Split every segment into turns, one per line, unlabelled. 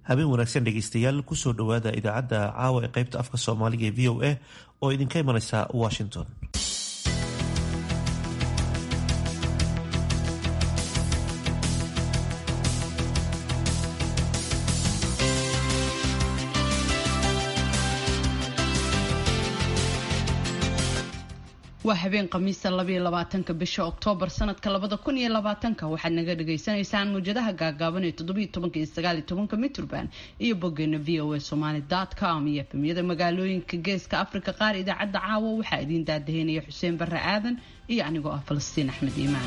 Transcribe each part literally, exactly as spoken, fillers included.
habeen wanaagsan dhegeystayaal kusoo dhowaada idaacadda caawa ee qaybta afka soomaaliga ee v o a oo idinka imanaysa Washington.
waa habeen khamiista labiyo labaatanka bisha Oktoobar sanadka labada kun iyo labaatanka waxaad naga dhageysanaysaan muujadaha gaagaaban ee toddoba toban iyo sagaal toban mitirban iyo boggeena v o a somali dot com iyo efemyada magaalooyinka geeska Afrika qaar. idaacadda caawa waxaa idin daadaheynaya Xuseen Barre Aadan iyo anigoo ah Falastiin Axmed Iimaan.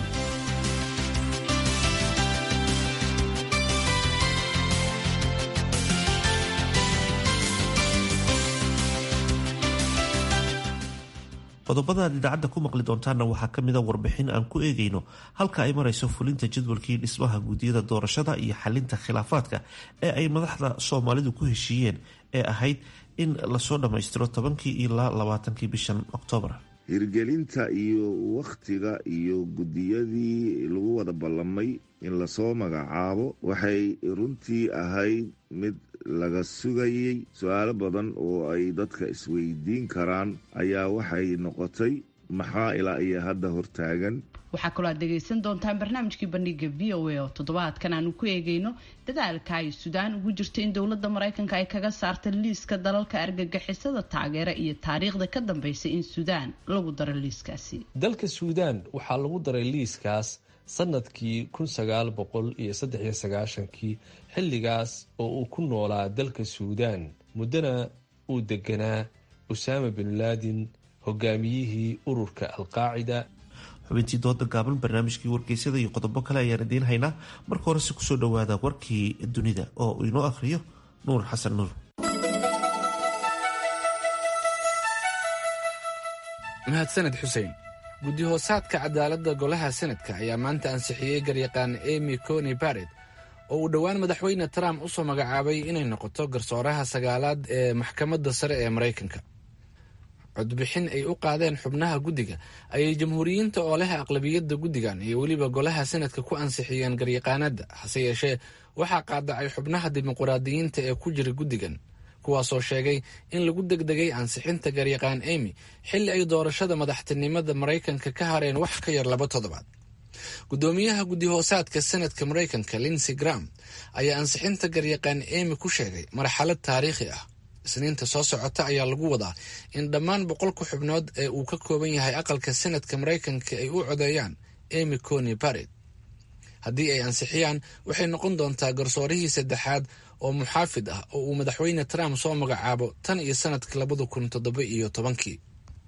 qodobada aad idaacadda ku maqli doontaana waxaa ka mida warbixin aan ku eegayno halka ay marayso fulinta jadwalkii dhismaha guudiyada doorashada iyo xalinta khilaafaadka ee ay madaxda Soomaalidu ku heshiiyeen ee ahayd in lasoo dhammaystiro tobankii ilaa labaatankii bishan Oktoobar.
hirgelinta iyo wakhtiga iyo gudiyadii lagu wada ballamay in lasoo magacaabo waxay runtii ahayd mid laga sugayay. su-aalo badan oo ay dadka isweydiin karaan ayaa waxay noqotay maxaa ilaa iyo hadda hortaagan.
waxaa kaloo aad dhegaysan doontaan barnaamijkii bandhiga v o a oo toddobaadkan aanu ku eegayno dadaalka ay Suudaan ugu jirto in dowladda Mareykanka ay kaga saarto liiska dalalka argagixisada taageera iyo taariikhda ka dambeysay in Suudaan lagu daro liiskaasi.
dalka Suudaan waxaa lagu daray liiskaas sanadkii kun sagaal boqol iyo saddex iyo sagaashankii xilligaas oo uu ku noolaa dalka Suudaan muddana uu deganaa Usaama bin Laden hogaamiyihii ururka Al-Qaacida.
xubintii dooda gaaban, barnaamijkii wargeysyada iyo qodobo kale ayaan idiin haynaa. marka horese kusoo dhowaada warkii dunida oo uu inoo akhriyo Nuur Xasan Nuur.
mahadsaned Xuseen. guddi hoosaadka cadaaladda golaha senadka ayaa maanta ansixiyey garyaqaan Amy Coney Barrett oo uu dhowaan madaxweyne Trump usoo magacaabay inay noqoto garsooraha sagaalaad ee maxkamadda sare ee Mareykanka. codbixin ay u qaadeen xubnaha guddiga ayay jamhuuriyiinta oo leh aqlabiyadda guddigan iyo weliba golaha senadka ku ansixiyeen garyaqaanada. hase yeeshee waxaa qaadacay xubnaha dimuqraadiyiinta ee ku jira guddigan, kuwaasoo sheegay in lagu degdegay ansixinta garyaqaan Amy xilli ay doorashada madaxtinimada Mareykanka ka hareen wax ka yar laba toddobaad. gudoomiyaha guddi hoosaadka senadka Mareykanka Lindsey Graham ayaa ansixinta garyaqaan Amy ku sheegay marxalad taariikhi ah. isniinta soo socota ayaa lagu wadaa in dhammaan boqolka xubnood ee uu ka kooban yahay aqalka senadka Mareykanka ay u codeeyaan Amy Coney Barrett. haddii ay ansixiyaan waxay noqon doontaa garsoorihii saddexaad oo muxaafid ah oo uu madaxweyne Trump soo magacaabo tan iyo sanadka labada kun toddoba iyo tobankii.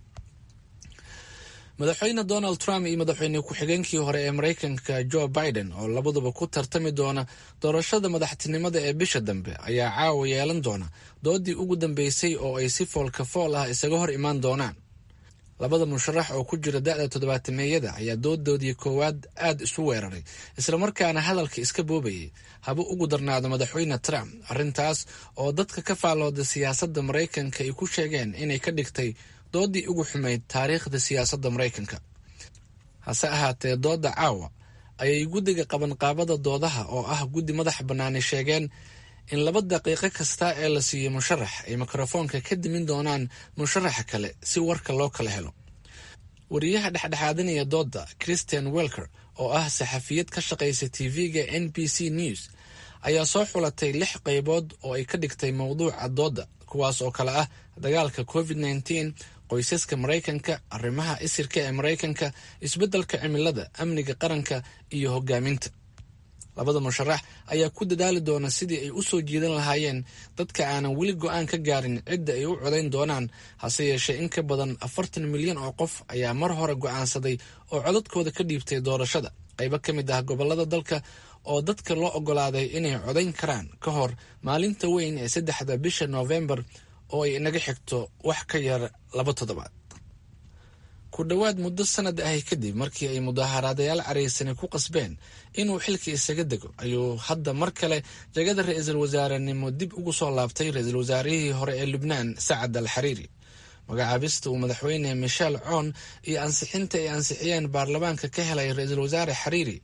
madaxweyne Donald Trump iyo madaxweyne ku-xigeenkii hore ee Mareykanka Joe Biden oo labaduba ku tartami doona doorashada madaxtinimada ee bisha dambe ayaa caawa yeelan doona doodii ugu dambeysay oo ay si foolka fool ah isaga hor imaan doonaan. labada musharax oo ku jira da'da toddobaatameeyada ayaa doodoodii koowaad aad isu weeraray, islamarkaana hadalka iska boobayay haba ugu darnaado madaxweyne Trump. arrintaas oo dadka ka faallooda siyaasadda Mareykanka ay ku sheegeen inay ka dhigtay doodii ugu xumayd taariikhda siyaasadda Mareykanka. hase ahaatee dooda caawa ayay guddiga qabanqaabada doodaha oo ah guddi madax bannaani sheegeen in laba daqiiqo kasta ee la siiyey musharax ay mikrofoonka ka dimin doonaan musharaxa kale si warka loo kala helo. wariyaha dhexdhexaadanaya dooda Kristen Welker oo ah saxafiyad ka shaqaysa T V-ga N B C News ayaa soo xulatay lix qaybood oo ay ka dhigtay mowduuca dooda, kuwaas oo kale ah dagaalka covid nineteen, qoysaska Mareykanka, arrimaha isirka ee Mareykanka, isbeddelka cimilada, amniga qaranka iyo hogaaminta. labada musharax ayaa ku dadaali doona sidii ay u soo jiidan lahaayeen dadka aanan weli go-aan ka gaarin cidda ay u codayn doonaan. hase yeeshee in ka badan afartan milyan oo qof ayaa mar hore go-aansaday oo codadkooda ka dhiibtay doorashada qaybo ka mid ah gobolada dalka oo dadka loo ogolaaday inay codayn karaan ka hor maalinta weyn ee saddexda bisha Noofembar oo ay inaga xigto wax ka yar laba toddobaad. ku dhowaad muddo sanad ahi kadib markii ay mudaaharaadayaal caraysani ku qasbeen inuu xilka isaga dego ayuu hadda mar kale jagada ra-iisul wasaarenimo dib ugu soo laabtay ra-iisul wasaarihii hore ee Lubnaan Sacad al-Xariiri. magacaabista uu madaxweyne Michel Aoun iyo ansixinta ay ansixiyeen baarlamaanka ka helay ra-iisul wasaare Xariiri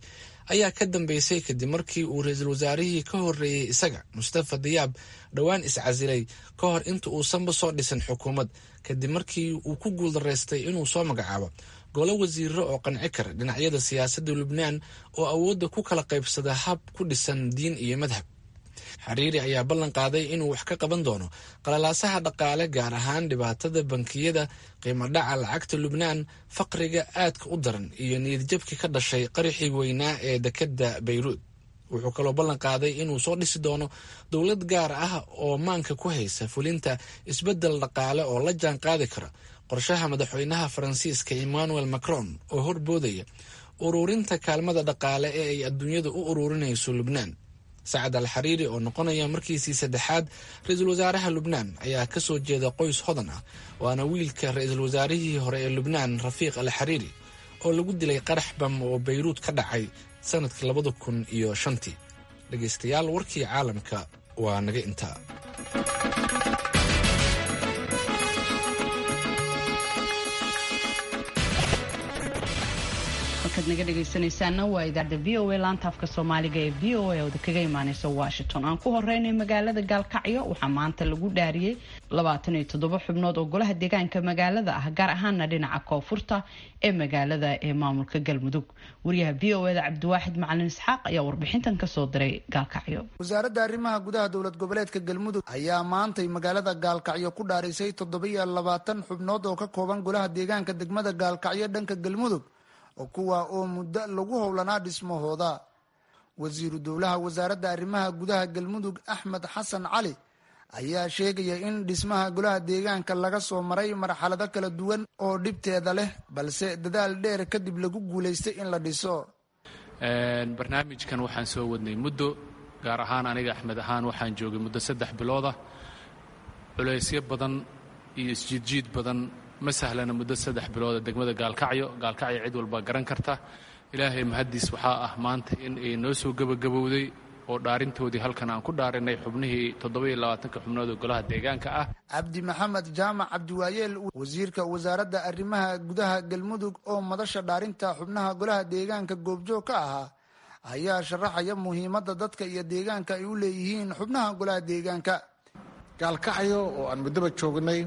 ayaa ka dambeysay kadib markii uu ra-iisul wasaarihii ka horreeyey isaga mustafa diyaab dhowaan iscasilay ka hor inta uusanba soo dhisan xukuumad kadib markii uu ku guuldaraystay inuu soo magacaabo golo wasiiro oo qanci kara dhinacyada siyaasadda lubnaan oo awoodda ku kala qaybsada hab ku dhisan diin iyo madhab. xariiri ayaa ballan qaaday inuu wax ka qaban doono qalalaasaha dhaqaale, gaar ahaan dhibaatada bankiyada, qiimo dhaca lacagta lubnaan, faqriga aadka u daran iyo niyadjabkii ka dhashay qaraxii weynaa ee dekedda bayruud. wuxuu kaloo ballan qaaday inuu soo dhisi doono dowlad gaar ah oo maanka ku haysa fulinta isbeddel dhaqaale oo la jaan qaadi kara qorshaha madaxweynaha faransiiska emmanuel macron oo horboodaya ururinta kaalmada dhaqaale ee ay adduunyada u ururinayso lubnaan. sacad al xariiri oo noqonaya markiisii saddexaad ra-iisul wasaaraha lubnaan ayaa ka soo jeeda qoys hodan ah, waana wiilka ra-iisul wasaarihii hore ee lubnaan rafiiq al xariiri oo lagu dilay qarax bam oo bayruud ka dhacay sanadkii labada kun iyo shantii. dhegaystayaal, warkii caalamka waa naga intaa.
halkaad naga dhegaysanaysaana waa idaacadda v o a laanta afka soomaaliga ee v o a ooda kaga imaaneysa washington. aan ku horeynay magaalada gaalkacyo waxaa maanta lagu dhaariyey labaatan iyo toddoba xubnood oo golaha deegaanka magaalada ah, gaar ahaana dhinaca koonfurta ee magaalada ee maamulka galmudug. wariyaha v o eda cabdiwaaxid macalin isxaaq ayaa warbixintan kasoo diray gaalkacyo.
wasaaradda arrimaha gudaha dowlad goboleedka galmudug ayaa maantay magaalada gaalkacyo ku dhaarisay toddoba iyo labaatan xubnood oo ka kooban golaha deegaanka degmada gaalkacyo dhanka galmudug oo kuwa oo muddo lagu howlanaa dhismahooda. wasiiru dowlaha wasaaradda arrimaha gudaha galmudug axmed xasan cali ayaa sheegaya in dhismaha golaha deegaanka laga soo maray marxalado kala duwan oo dhibteeda leh, balse dadaal dheer kadib lagu guulaystay in la dhiso.
barnaamijkan waxaan soo wadnay muddo, gaar ahaan aniga axmed ahaan waxaan joogay muddo saddex bilood ah. culaysyo badan iyo isjiidjiid badan ma sahlana muddo saddex bilooda degmada gaalkacyo gaalkacyo cid walba garan karta. ilaahay mahaddiis waxaa ah maanta in ay noo soo gebagabowday oo dhaarintoodii halkan aan ku dhaarinay xubnihii toddoba iyo labaatanka xubnood oo golaha deegaanka ah.
cabdi maxamed jaamac cabdiwaayeel, wasiirka wasaaradda arrimaha gudaha galmudug oo madasha dhaarinta xubnaha golaha deegaanka goobjoog ka ahaa, ayaa sharaxaya muhiimadda dadka iyo deegaanka ay u leeyihiin xubnaha golaha deegaanka.
gaalkacyo oo aan muddaba joognay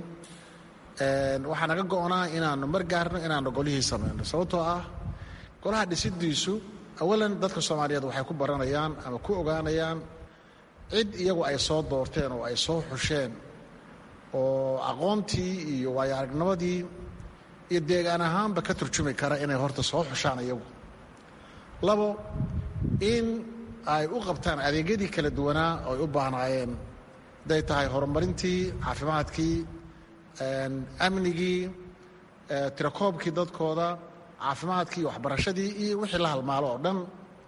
waxaa naga go-naa inaanu mar gaarno inaanu golihii samayno, sababtoo ah golaha dhisidiisu awalan dadka soomaaliyeed waxay ku baranayaan ama ku ogaanayaan cid iyagu ay soo doorteen oo ay soo xusheen oo aqoontii iyo waayo aragnimadii iyo deegaan ahaanba ka turjumi kara inay horta soo xushaan iyagu. labo, in ay u qabtaan adeegyadii kala duwanaa oo ay u baahnaayeen, hadday tahay horumarintii caafimaadkii, amnigii, tirakoobkii dadkooda, caafimaadkii, waxbarashadii iyo wixii la halmaalo oo dhan.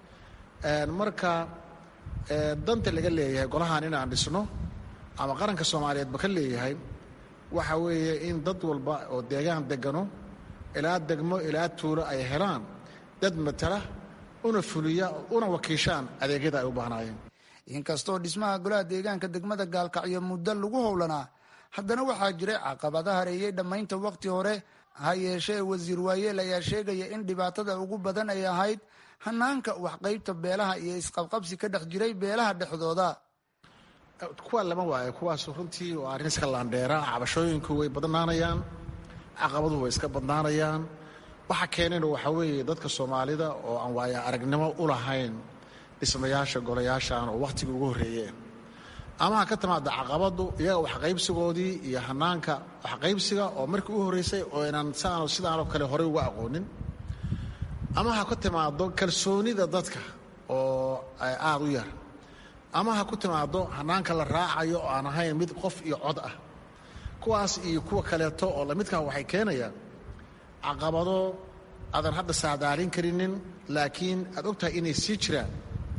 marka danta laga leeyahay golahan inaan dhisno ama qaranka soomaaliyeedba ka leeyahay waxa weeye in dad walba oo deegaan degano ilaa degmo ilaa tuulo ay helaan dad matala una fuliya una wakiishaan adeegyada ay u baahnaayeen.
inkastoo dhismaha golaha deegaanka degmada gaalkacyo muddo lagu howlanaa, haddana waxaa jiray caqabada hareeyey dhammaynta waqti hore. ha yeeshee wasiir waayeel ayaa sheegaya in dhibaatada ugu badan ay ahayd hanaanka waxqaybta beelaha iyo isqabqabsi ka dhex jiray beelaha dhexdooda.
kuwa lama waayo, kuwaas runtii waa arrin iska laandheera. cabashooyinku way badnaanayaan, caqabaduhu way iska badnaanayaan. waxa keenayna waxaa weeye dadka soomaalida oo aan waayo aragnimo u lahayn dhismayaasha golayaashan oo wakhtigii ugu horreeyeen, ama ha ka timaada caqabadu iyaga waxqaybsigoodii iyo hanaanka waxqaybsiga oo markii u horreysay oo inaan saan sidaanoo kale horey uga aqoonin, ama ha ku timaado kalsoonida dadka oo aada u yar, ama ha ku timaado hanaanka la raacayo oo aan ahayn mid qof iyo cod ah. kuwaas iyo kuwa kaleeto oo lamidkaa waxay keenayaan caqabado aadan hadda saadaalin karinin, laakiin aad ogtahay inay sii jiraan.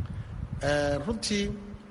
runtii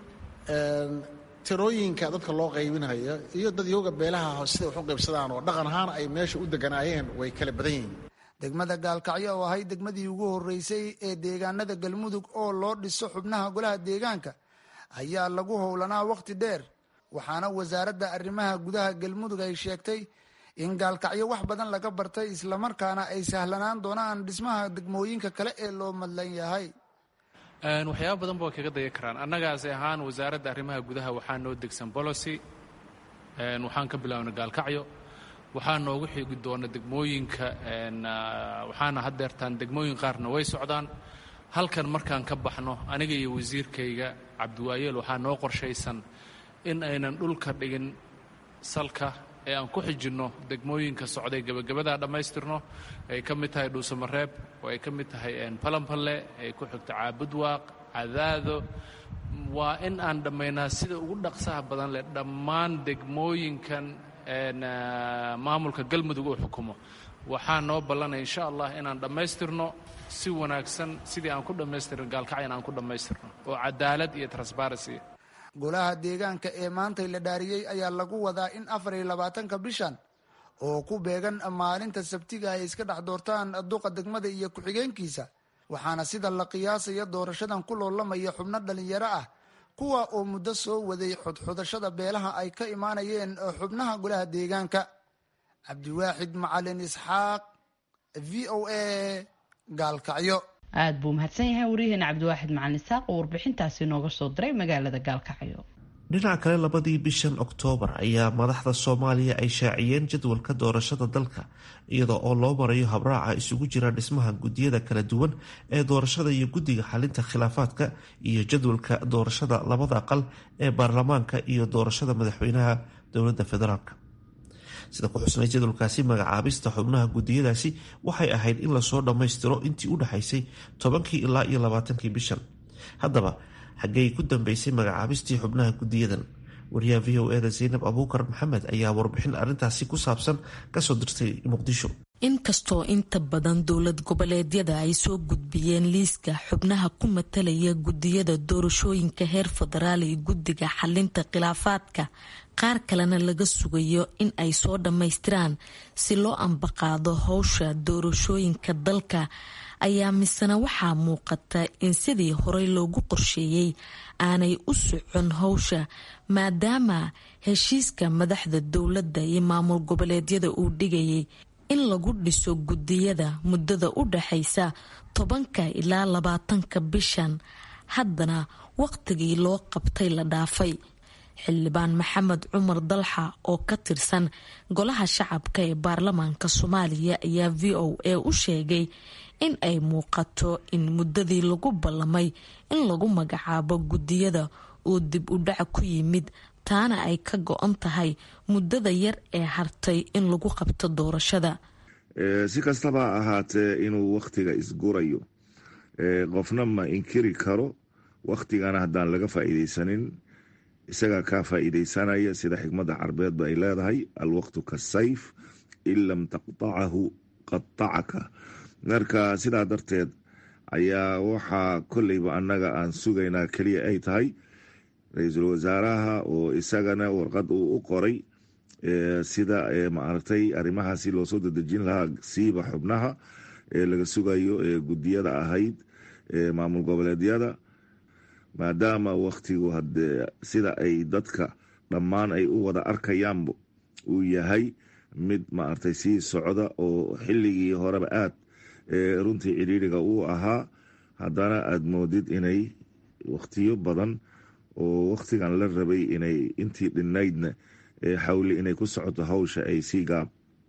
tirooyinka dadka loo qaybinaya iyo dad iyaga beelaha sida wax u qaybsadaan oo dhaqan ahaan ay meesha u deganaayeen way kala badan yihiin.
degmada gaalkacyo oo ahay degmadii ugu horreysay ee deegaanada galmudug oo loo dhiso xubnaha golaha deegaanka ayaa lagu howlanaa wakhti dheer, waxaana wasaaradda arrimaha gudaha galmudug ay sheegtay in gaalkacyo wax badan laga bartay islamarkaana ay sahlanaan doonaan dhismaha degmooyinka kale ee loo madlan yahay.
waxyaaba badan ba way kaga daya karaan. annagaasi ahaan wasaaradda arrimaha gudaha waxaa noo degsan policy, waxaan ka bilaabnay gaalkacyo, waxaa noogu xigi doona degmooyinka, waxaana haddeertaan degmooyin qaarna way socdaan. halkan markaan ka baxno aniga iyo wasiirkayga cabdiwaayeel waxaa noo qorshaysan in aynan dhulka dhigin salka ee aan ku xijinno degmooyinka socday gebagabadaa dhammaystirno. ay ka mid tahay dhuusamareeb, oo ay ka mid tahay balanballe, ay ku xigto caabudwaaq, cadaado. waa in aan dhammaynaa sida ugu dhaqsaha badan leh dhammaan degmooyinkan maamulka galmudug uu xukumo. waxaa noo ballanaya insha allah inaan dhammaystirno si wanaagsan sidii aan ku dhammaystirno gaalkacyan aan ku dhammaystirno oo cadaalad iyo transparency.
golaha deegaanka ee maantay la dhaariyey ayaa lagu wadaa in afar iyo labaatanka bishan oo ku beegan maalinta sabtiga ay iska dhex doortaan duqa degmada iyo ku-xigeenkiisa, waxaana sida la qiyaasaya doorashadan ku loolamaya xubno dhalinyaro ah kuwa oo muddo soo waday xudxudashada beelaha ay ka imaanayeen xubnaha golaha deegaanka. cabdiwaaxid macalin isxaaq, v o a, gaalkacyo.
aad buu mahadsan yahay waryaheena cabdiwaaxid macalin isxaaq oo warbixintaasi nooga soo diray magaalada gaalkacyo.
dhinaca kale labadii bishan oktoobar ayaa madaxda soomaaliya ay shaaciyeen jadwalka doorashada dalka iyadoo oo loo marayo habraaca isugu jira dhismaha gudiyada kala duwan ee doorashada iyo guddiga xalinta khilaafaadka iyo jadwalka doorashada labada aqal ee baarlamaanka iyo doorashada madaxweynaha dowladda federaalk. sida ku xusnay jadwalkaasi, magacaabista xubnaha gudiyadaasi waxay ahayd in lasoo dhammaystiro intii u dhexaysay tobankii ilaa iyo labaatankii bishan. haddaba xaggey ku dambeysay magacaabistii xubnaha gudiyadan? wariyaha v o eda zaynab abuukar maxamed ayaa warbixin arrintaasi ku saabsan kasoo dirtay muqdisho.
inkastoo inta badan dowlad goboleedyada ay soo gudbiyeen liiska xubnaha ku matalaya gudiyada doorashooyinka heer federaal iyo guddiga xalinta khilaafaadka, qaar kalena laga sugayo in ay soo dhammaystiraan si loo ambaqaado howsha doorashooyinka dalka, ayaa misena waxaa muuqata in sidii horey loogu qorsheeyey aanay u socon howsha, maadaama heshiiska madaxda dowladda iyo maamul goboleedyada uu dhigayay in lagu dhiso gudiyada muddada u dhaxaysa tobanka ilaa labaatanka bishan, haddana waqtigii loo qabtay la dhaafay. xildhibaan maxamed cumar dalxa oo ka tirsan golaha shacabka ee baarlamaanka soomaaliya ayaa v o a u sheegay in ay muuqato in muddadii lagu ballamay in lagu magacaabo gudiyada uu dib u dhac ku yimid, taana ay ka go-an tahay muddada yar ee hartay in lagu qabto doorashada.
si kastaba ahaatee inuu wakhtiga isgurayo qofna ma inkiri karo. wakhtigana haddaan laga faa'iidaysanin isagaa kaa faa'iidaysanaya, sida xikmadda carbeedba ay leedahay, alwaqtu kasayf in lam taqtacahu qatacaka. marka sidaa darteed ayaa waxaa kolleyba annaga aan sugaynaa keliya ay tahay ra-iisul wasaaraha oo isagana warqad uu u qoray sida maaragtay arrimahaasi loo soo dedejin lahaa, siiba xubnaha ee laga sugayo ee gudiyada ahayd ee maamul goboleedyada, maadaama wakhtigu hadee sida ay dadka dhammaan ay u wada arkayaanba uu yahay mid maaragtay sii socda oo xilligii horeba aad runtii cidhiidriga uu ahaa, haddana aada moodid inay wakhtiyo badan oo wakhtigan la rabay inay intii dhinaydna xawli inay ku socoto hawsha ay si gaab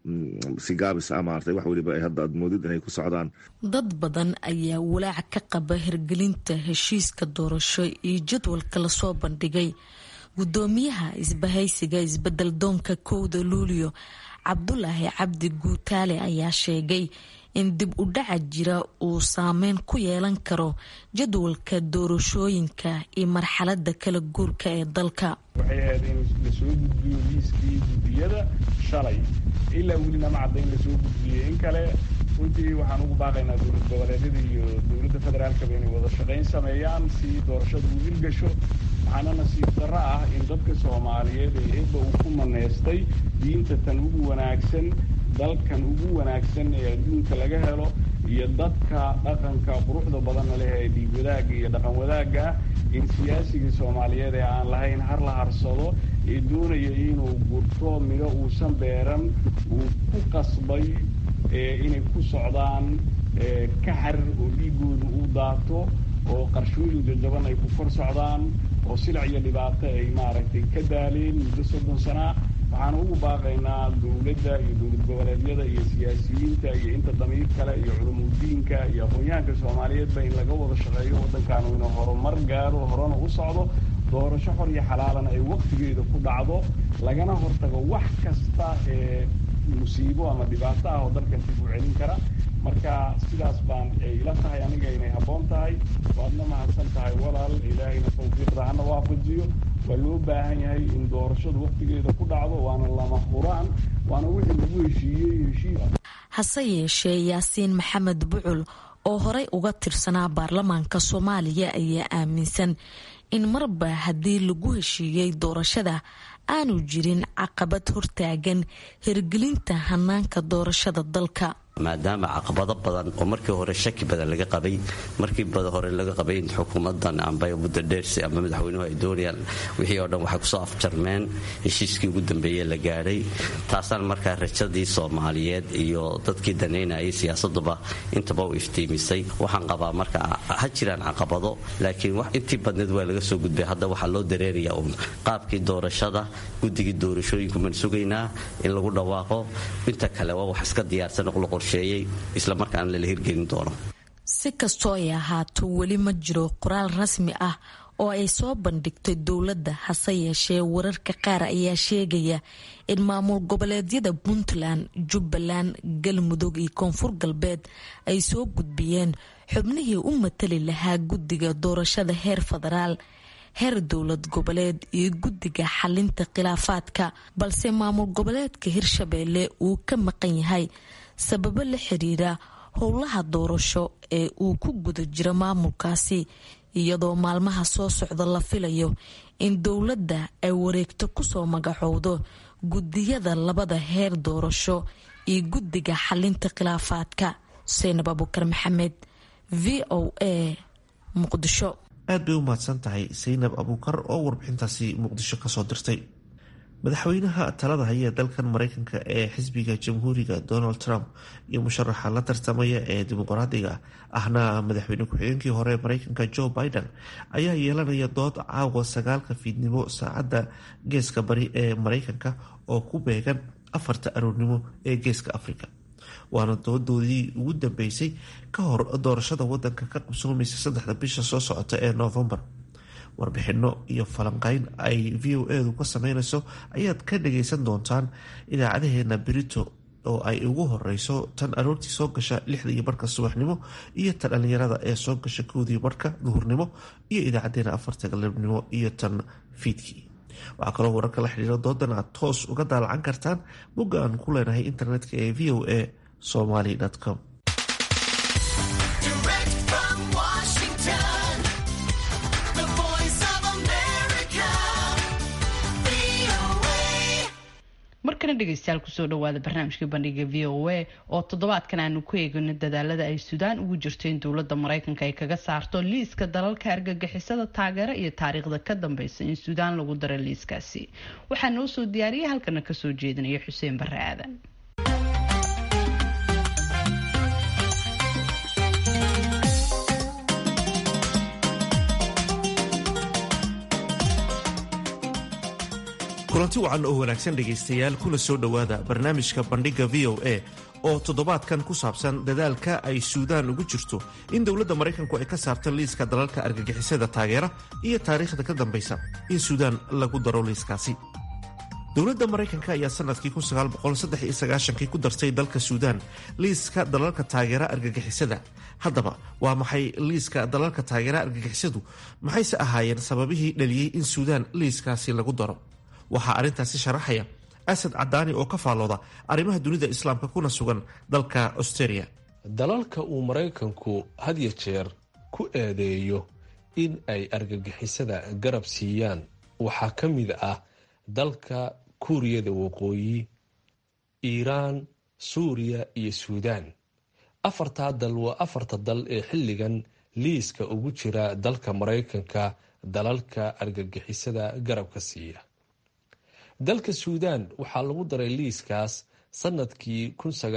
si gaabis amaartay wax waliba ay hadda aad moodid inay ku socdaan.
dad badan ayaa walaac ka qaba hirgelinta heshiiska doorasho iyo jadwalka lasoo bandhigay. gudoomiyaha isbahaysiga isbedel doonka kowda luulyo cabdulaahi cabdi guutaale ayaa sheegay in dib u dhaca jira uu saameyn ku yeelan karo jadwalka doorashooyinka iyo marxalada kala guurka ee dalka.
waxay ahayd in lasoo gudbiyo liiskii gudiyada shalay, ilaa welina ma cadda in lasoo gudbiyey in kale. runtii waxaan ugu baaqaynaa dowlad goboleedyada iyo dowladda federaalkaba inay wada shaqayn sameeyaan si doorashadu u hirgasho. waxaana nasiib darro ah in dadka soomaaliyeed ee eebba uu ku maneystay diinta tan ugu wanaagsan, dalkan ugu wanaagsan ee adduunka laga helo, iyo dadka dhaqanka quruxda badanna leh ee dhiig wadaagga iyo dhaqan wadaagga ah, in siyaasigii soomaaliyeed ee aan lahayn har la harsado ee doonaya inuu gurto midho uusan beeran uu ku qasbay inay ku socdaan ka xarir oo dhiigooda uu daato oo qarshooyin jajaban ay ku kor socdaan oo silac iyo dhibaato ay maaragtay ka daaleen muddo soddon sanaa waxaan ugu baaqaynaa dowladda iyo dowlad goboleedyada iyo siyaasiyiinta iyo inta damiir kale iyo culumudiinka iyo aqoon-yahanka soomaaliyeedba in laga wada shaqeeyo waddankaanu inuu horumar gaaro horena u socdo doorasho xor iyo xalaalana ay waqtigeeda ku dhacdo lagana hortago wax kasta ee musiibo ama dhibaato ah oo dalkan dib u celin kara marka sidaas baan ila tahay aniga inay habboon tahay waadna mahadsan tahay walaal ilaahayna tawfiiqda hana waafajiyo waa loo baahan yahay in doorashadu waqtigeeda ku dhacdo waana lama huraan waana wixii lagu heshiiyey heshiis
hase yeeshee yaasiin maxamed bucul oo horey uga tirsanaa baarlamaanka soomaaliya ayaa aaminsan in marba haddii lagu heshiiyey doorashada aanu jirin caqabad hortaagan hirgelinta hanaanka doorashada dalka
maadaama caqabado badan oo markii hore shaki badan laga qabay markii hore laga qabay in xukuumadan amba muddo dheersi ama madaxweynuhu ay doonayaan wixii oo dhan waxay kusoo afjarmeen heshiiskii ugu dambeeyey la gaadhay taasaan markaa rajadii soomaaliyeed iyo dadkii danaynayay siyaasaduba intaba u iftiimisay waxaan qabaa marka ha jiraan caqabado laakiin wax intii badneed waa laga soo gudbay hadda waxaa loo dareerayaa uun qaabkii doorashada guddigii doorashooyinku man sugaynaa in lagu dhawaaqo inta kale waa wax iska diyaarsan islamarkaana lala hirgelin doono
si kastoo ay ahaato weli ma jiro qoraal rasmi ah oo ay soo bandhigtay dowladda hase yeeshee wararka qaar ayaa sheegaya in maamul goboleedyada puntland jubbaland galmudug iyo koonfur galbeed ay soo gudbiyeen xubnihii u matali lahaa guddiga doorashada heer federaal heer dowlad goboleed iyo guddiga xalinta khilaafaadka balse maamul goboleedka hirshabeelle uu ka maqan yahay sababo la xiriira howlaha doorasho ee uu ku guda jiro maamulkaasi iyadoo maalmaha soo socda la filayo in dowladda ay wareegto kusoo magacowdo guddiyada labada heer doorasho iyo guddiga xalinta khilaafaadka seynab abukar maxamed v o a muqdisho
aad bay u mahadsan tahay seynab abuukar oo warbixintaasi muqdisho kasoo dirtay madaxweynaha talada haya dalkan mareykanka ee xisbiga jamhuuriga donald trump iyo musharaxa la tartamaya ee dimuqraadiga ahna madaxweyne ku-xigeenkii hore mareykanka joe biden ayaa yeelanaya dood caawa sagaalka fiidnimo saacadda geeska bari ee mareykanka oo ku beegan afarta aroornimo ee geeska afrika waana doodoodii ugu dambeysay ka hor doorashada wadanka ka qabsoomaysa saddexda bisha soo socota ee noofembar warbixino iyo falanqeyn ay v o edu ka sameyneyso ayaad ka dhageysan doontaan idaacadaheena berito oo ay ugu horeyso tan aroortii soo gasha lixda iyo barka subaxnimo iyo tan dhalinyarada ee soo gasha kowdii barka duhurnimo iyo idaacadeena afarta galabnimo iyo tan fiidkii waxaa kaloo wararka la xidhiiro doodan aad toos uga daalacan kartaan bogga aan ku leenahay internetka ee v o a somali com
markana dhegeystayaal kusoo dhawaada barnaamijka bandhiga v o a oo toddobaadkan aanu ku eegano dadaalada ay suudaan ugu jirto in dowladda mareykanka ay kaga saarto liiska dalalka argagixisada taageero iyo taariikhda ka dambeysa in suudaan lagu daro liiskaasi waxaa noo soo diyaariyay halkana kasoo jeedinaya xuseen bare aadan.
kulanti wacan oo wanaagsan dhegaystayaal kuna soo dhowaada barnaamijka bandhiga v o a oo toddobaadkan ku saabsan dadaalka ay suudaan ugu jirto in dowladda maraykanku ay ka saarto liiska dalalka argagixisada taageera iyo taariikhda ka dambaysa in suudaan lagu daro liiskaasi. dowladda maraykanka ayaa sanadkii kii ku dartay dalka suudaan liiska dalalka taageera argagixisada. haddaba waa maxay liiska dalalka taageera argagixisadu maxayse ahaayeen sababihii dhaliyey in suudaan liiskaasi lagu daro? waxaa arrintaasi sharaxaya asad cadaani oo ka faallooda arrimaha dunida islaamka kuna sugan dalka australia.
dalalka uu maraykanku had ya jeer ku eedeeyo in ay argagixisada garab siiyaan waxaa ka mid ah dalka kuuriyada waqooyi, iiraan, suuriya iyo suudaan. afartaa dal waa afarta dal ee xilligan liiska ugu jira dalka maraykanka dalalka argagixisada garabka siiya. dalka suudaan waxaa lagu daray liiskaas sanadkii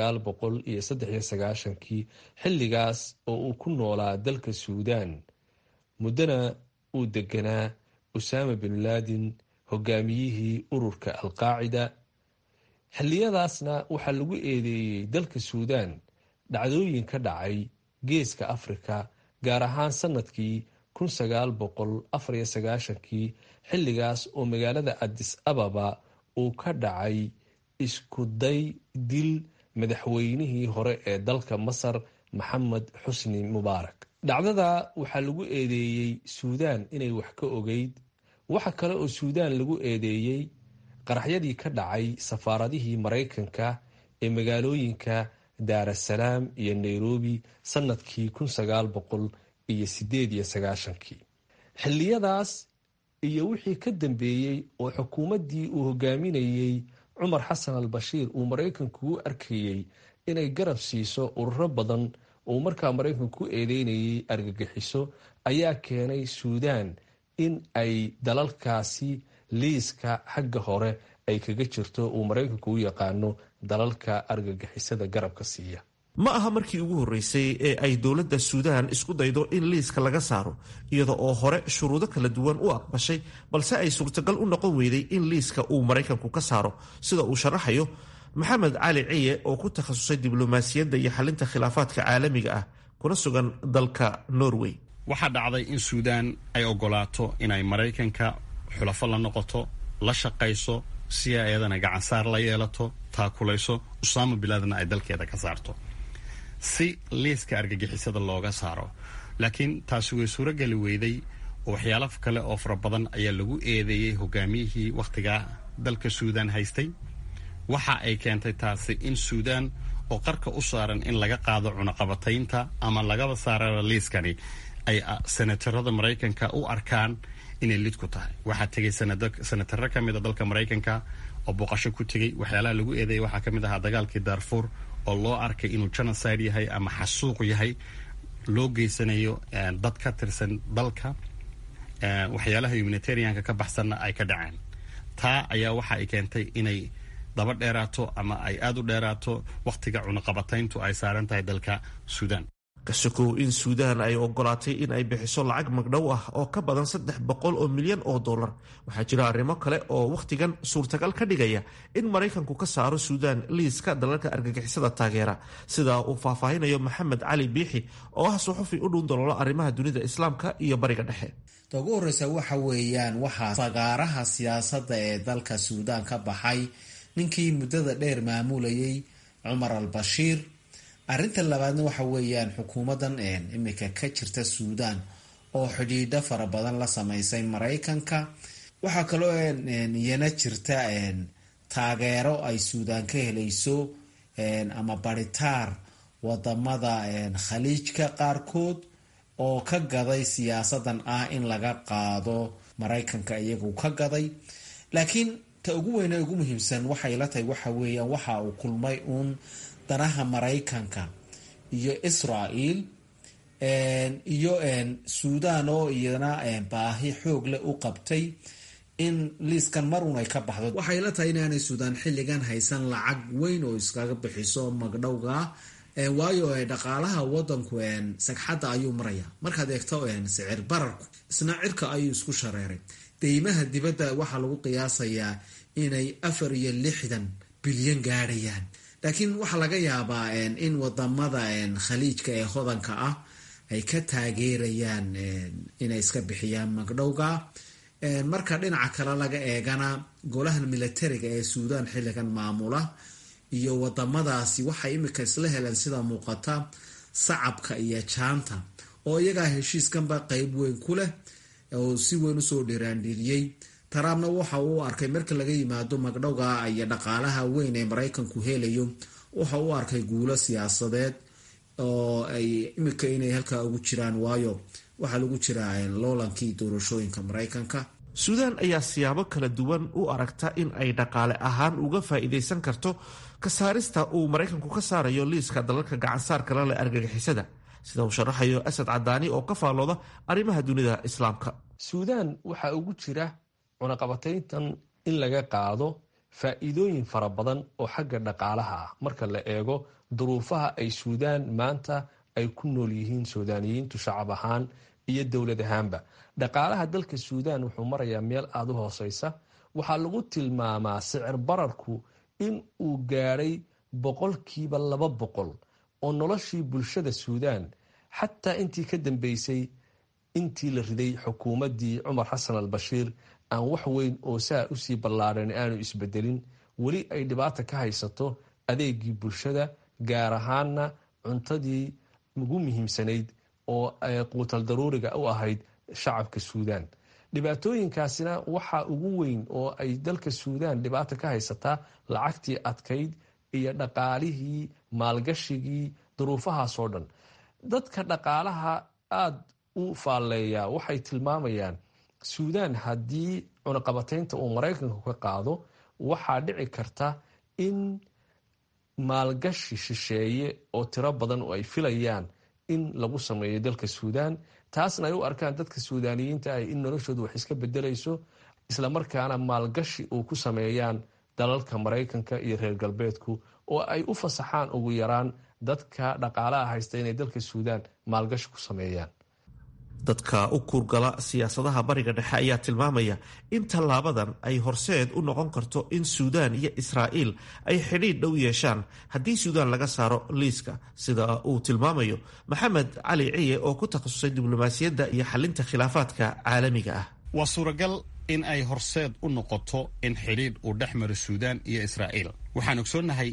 kii xilligaas oo uu ku noolaa dalka suudaan muddana uu deganaa usaama bin laadin hogaamiyihii ururka alqaacida. xilliyadaasna waxaa lagu eedeeyey dalka suudaan dhacdooyin ka dhacay geeska afrika, gaar ahaan sanadkii kun sagaal boqol afar iyo sagaashankii, xilligaas oo magaalada adis ababa uu ka dhacay isku day dil madaxweynihii hore ee dalka masar maxamed xusni mubaarak. dhacdada waxaa lagu eedeeyey suudaan inay wax ka ogeyd. waxa kale oo suudaan lagu eedeeyey qaraxyadii ka dhacay safaaradihii maraykanka ee magaalooyinka daarasalaam iyo nairobi sanadkii kun sagaal boqol iyo sideed iyo sagaashankii. xilliyadaas iyo wixii ka dambeeyey oo xukuumaddii uu hogaaminayey cumar xasan al bashiir uu maraykanku u arkayey inay garab siiso ururo badan uu markaa maraykanku ku eedeynayay argagixiso, ayaa keenay suudaan in ay dalalkaasi liiska xagga hore ay kaga jirto uu maraykanku u yaqaano dalalka argagixisada garabka siiya.
ma aha markii ugu horreysay ee ay dowladda suudaan isku daydo in liiska laga saaro, iyada oo hore shuruudo kala duwan u aqbashay, balse ay suurtagal u noqon weyday in liiska uu maraykanku ka saaro, sida uu sharaxayo maxamed cali ciye oo ku takhasusay diblomaasiyadda iyo xalinta khilaafaadka caalamiga ah kuna sugan dalka norway.
waxaa dhacday in suudaan ay ogolaato inay maraykanka xulafo la noqoto, la shaqayso, si ay iyadana gacansaar la yeelato, taakulayso, usaama bilaadna ay dalkeeda ka saarto si liiska argagixisada looga saaro. laakiin taasi way suurogeli weyday oo waxyaalo kale oo fara badan ayaa lagu eedeeyey hogaamiyihii wakhtigaa dalka suudaan haystay. waxa ay keentay taasi in suudaan oo qarka u saaran in laga qaado cunaqabataynta ama lagaba saaraba liiskani ay senatarada maraykanka u arkaan inay lid ku tahay. waxaa tegay senataro ka mid a dalka maraykanka oo booqasho ku tegey. waxyaalaha lagu eedeeyay waxaa ka mid ahaa dagaalkii darfur oo loo arkay inuu genocide yahay ama xasuuq yahay, loo geysanayo dad ka tirsan dalka. waxyaalaha humanitarianka ka baxsanna ay ka dhaceen. taa ayaa waxa ay keentay inay daba dheeraato ama ay aada u dheeraato wakhtiga cunaqabatayntu ay saaran tahay dalka suudaan.
kasokow in suudaan ay ogolaatay in ay bixiso lacag magdhow ah oo ka badan saddex boqol oo milyan oo dollar, waxaa jira arrimo kale oo wakhtigan suurtagal ka dhigaya in maraykanku ka saaro suudaan liiska dalalka argagixisada taageera, sida uu faahfaahinayo maxamed cali biixi oo ah suxufi u dhuun daloolo arrimaha dunida islaamka iyo bariga dhexe.
ta ugu horreysa waxa weeyaan waxaa fagaaraha siyaasadda ee dalka suudaan ka baxay ninkii muddada dheer maamulayay cumar al bashiir. arrinta labaadna waxa weeyaan xukuumadan imika ka jirta suudaan oo xidhiidho fara badan la sameysay maraykanka. waxaa kaloo iyana jirta taageero ay suudaan ka helayso ama baritaar wadamada khaliijka qaarkood oo ka gaday siyaasadan ah in laga qaado maraykanka iyagu ka gaday. laakiin ta ugu weyne ugu muhiimsan waxay la tahay waxa weeyaan waxa uu kulmay uun danaha maraykanka iyo israel iyo suudaan oo iyana baahi xoog leh u qabtay in liiskan mar un ay ka baxdo. waxay la tahay inaanay suudaan xilligan haysan lacag weyn oo iskaga bixiso magdhowga, waayo dhaqaalaha wadanku sagxadda ayuu maraya. markaad eegto sicir bararku isna cirka ayuu isku shareeray. deymaha dibadda waxaa lagu qiyaasayaa inay afar iyo lixdan bilyan gaadhayaan. laakiin waxaa laga yaabaa in wadamada khaliijka ee hodanka ah ay ka taageerayaan inay iska bixiyaan magdhowga. marka dhinaca kale laga eegana golahan militariga ee suudaan xilligan maamula iyo wadamadaasi waxay imika isla heleen sida muuqata sacabka iyo jaanta oo iyagaa heshiiskanba qeyb weyn ku leh oo si weyn usoo dhiraandhiriyey. trumpna waxa uu arkay marka laga yimaado magdhowga iyo dhaqaalaha weyn ee maraykanku helayo, waxa uu arkay guulo siyaasadeed oo ay imika inay halkaa ugu jiraan, waayo waxaa lagu jiraa loolankii doorashooyinka maraykanka.
suudaan ayaa siyaabo kala duwan u aragta in ay dhaqaale ahaan uga faa'iidaysan karto ka saarista uu maraykanku ka saarayo liiska dalalka gacansaarka la leh argagixisada, sida uu sharaxayo asad cadaani oo ka faallooda arrimaha dunida islaamka.
suudaan waxaa ugu jira cunaqabatayntan in laga qaado faa'iidooyin fara badan oo xagga dhaqaalaha ah marka la eego duruufaha ay suudaan maanta ay ku nool yihiin suudaaniyiintu shacab ahaan iyo dowlad ahaanba. dhaqaalaha dalka suudaan wuxuu marayaa meel aada u hooseysa. waxaa lagu tilmaamaa sicir bararku in uu gaadhay boqolkiiba laba boqol oo noloshii bulshada suudaan xataa intii ka dambeysay intii la riday xukuumaddii cumar xasan al bashiir aan wax weyn oo saa usii ballaadhan aanu isbedelin. weli ay dhibaata ka haysato adeegii bulshada, gaar ahaana cuntadii ugu muhiimsanayd oo quutal daruuriga u ahayd shacabka suudaan. dhibaatooyinkaasina waxaa ugu weyn oo ay dalka suudaan dhibaata ka haysataa lacagtii adkayd iyo dhaqaalihii maalgashigii duruufahaasoo dhan. dadka dhaqaalaha aada u faalleeyaa waxay tilmaamayaan suudaan haddii cunaqabataynta uu maraykanku ka qaado waxaa dhici karta in maalgashi shisheeye oo tiro badan oo ay filayaan in lagu sameeyo dalka suudaan. taasna ay u arkaan dadka suudaaniyiinta ah in noloshoodu wax iska bedelayso, islamarkaana maalgashi uu ku sameeyaan dalalka maraykanka iyo reer galbeedku oo ay u fasaxaan ugu yaraan dadka dhaqaalaha haysta inay dalka suudaan maalgashi ku sameeyaan.
dadka u kuurgala siyaasadaha bariga dhexe ayaa tilmaamaya in tallaabadan ay horseed u noqon karto in suudaan iyo israa'iil ay xidhiidh dhow yeeshaan haddii suudaan laga saaro liiska, sida uu tilmaamayo maxamed cali ciye oo ku takhasusay diblomaasiyadda iyo xalinta khilaafaadka caalamiga ah.
waa suuragal in ay horseed u noqoto in xidhiidh uu dhex maro suudaan iyo israa'iil. waxaan ogsoonnahay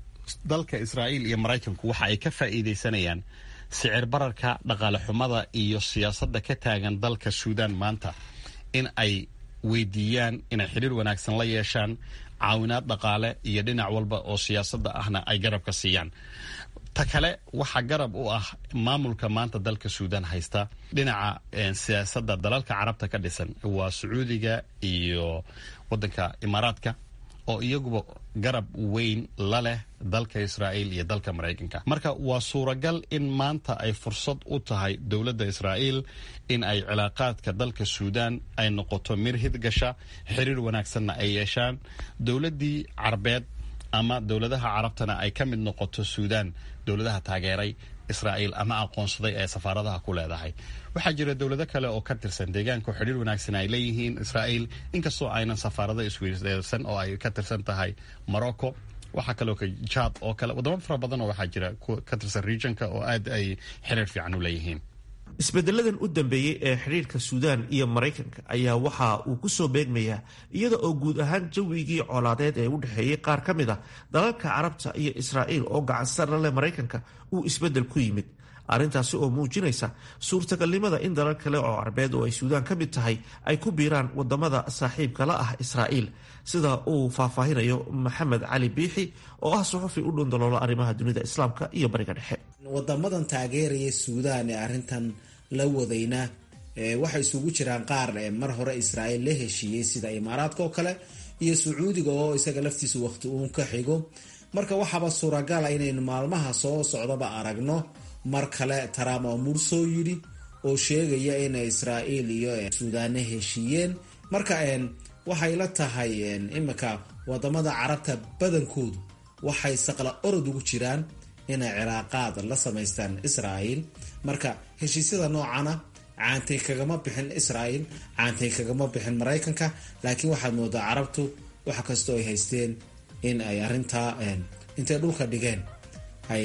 dalka israa'iil iyo maraykanku waxa ay ka faa'iidaysanayaan sicir bararka, dhaqaale xumada iyo siyaasadda ka taagan dalka suudaan maanta in ay weydiiyaan inay xiriir wanaagsan la yeeshaan, caawinaad dhaqaale iyo dhinac walba oo siyaasadda ahna ay garabka siiyaan. ta kale waxaa garab u ah maamulka maanta dalka suudaan haysta dhinaca siyaasadda dalalka carabta ka dhisan, waa sacuudiga iyo waddanka imaaraadka oo iyaguba garab weyn la leh dalka israa'iil iyo dalka maraykanka. marka waa suuragal in maanta ay fursad u tahay dowladda israa'iil in ay cilaaqaadka dalka suudaan ay noqoto mir hidgasha, xiriir wanaagsanna ay yeeshaan. dowladdii carbeed ama dowladaha carabtana ay ka mid noqoto suudaan dowladaha taageeray israa'iil ama aqoonsaday ee safaaradaha ku leedahay. waxaa jira dowlado kale oo ka tirsan deegaanka oo xidhiir wanaagsan ay leeyihiin israa'iil, inkastoo aynan safaarada isweydaarsan oo ay ka tirsan tahay morocco. waxaa kaloo ka jaad oo kale wadamo fara badan oo waxaa jira ka tirsan regionka oo aad ay xiriir fiican u leeyihiin.
isbedeladan u dambeeyey ee xidhiirka suudaan iyo maraykanka ayaa waxa uu ku soo beegmayaa iyada oo guud ahaan jawigii colaadeed ee u dhexeeyey qaar ka mid a dalalka carabta iyo israa'iil oo gacansar la leh maraykanka uu isbedel ku yimid. arrintaasi oo muujinaysa suurtagalnimada in dalal kale oo carbeed oo ay suudaan ka mid tahay ay ku biiraan wadamada saaxiibka la ah israa'iil, sida uu faahfaahinayo maxamed cali biixi oo ah suxufi u dhundaloola arrimaha dunida islaamka iyo bariga dhexe.
wadamadan taageeraya suudaan ee arrintan la wadayna waxay isugu jiraan qaar mar hore israa'iil la heshiiyey sida imaaraadka oo kale iyo sacuudiga oo isaga laftiisa waqti uun ka xigo. marka waxaaba suuragala inaynu maalmaha soo socdaba aragno mar kale Trump oo mursoo yidhi oo sheegaya in israa'iil iyo suudaane heshiiyeen. marka waxay la tahay imika wadamada carabta badankoodu waxay saqla orod ugu jiraan inay cilaaqaad la samaystaan israa'iil. marka heshiisyada noocana caantay kagama bixin israa'iil, caantay kagama bixin maraykanka, laakiin waxaad moodaa carabtu wax kastoo ay haysteen in ay arrintaa intay dhulka dhigeen ay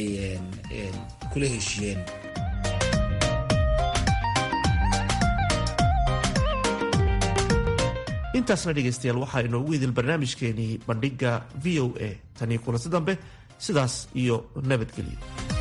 kula heshiiyeen.
intaasna dhegaystayaal waxaa inoogu idil barnaamijkeenii bandhiga v o a. tanii kulanti dambe sidaas iyo nabadgelyo.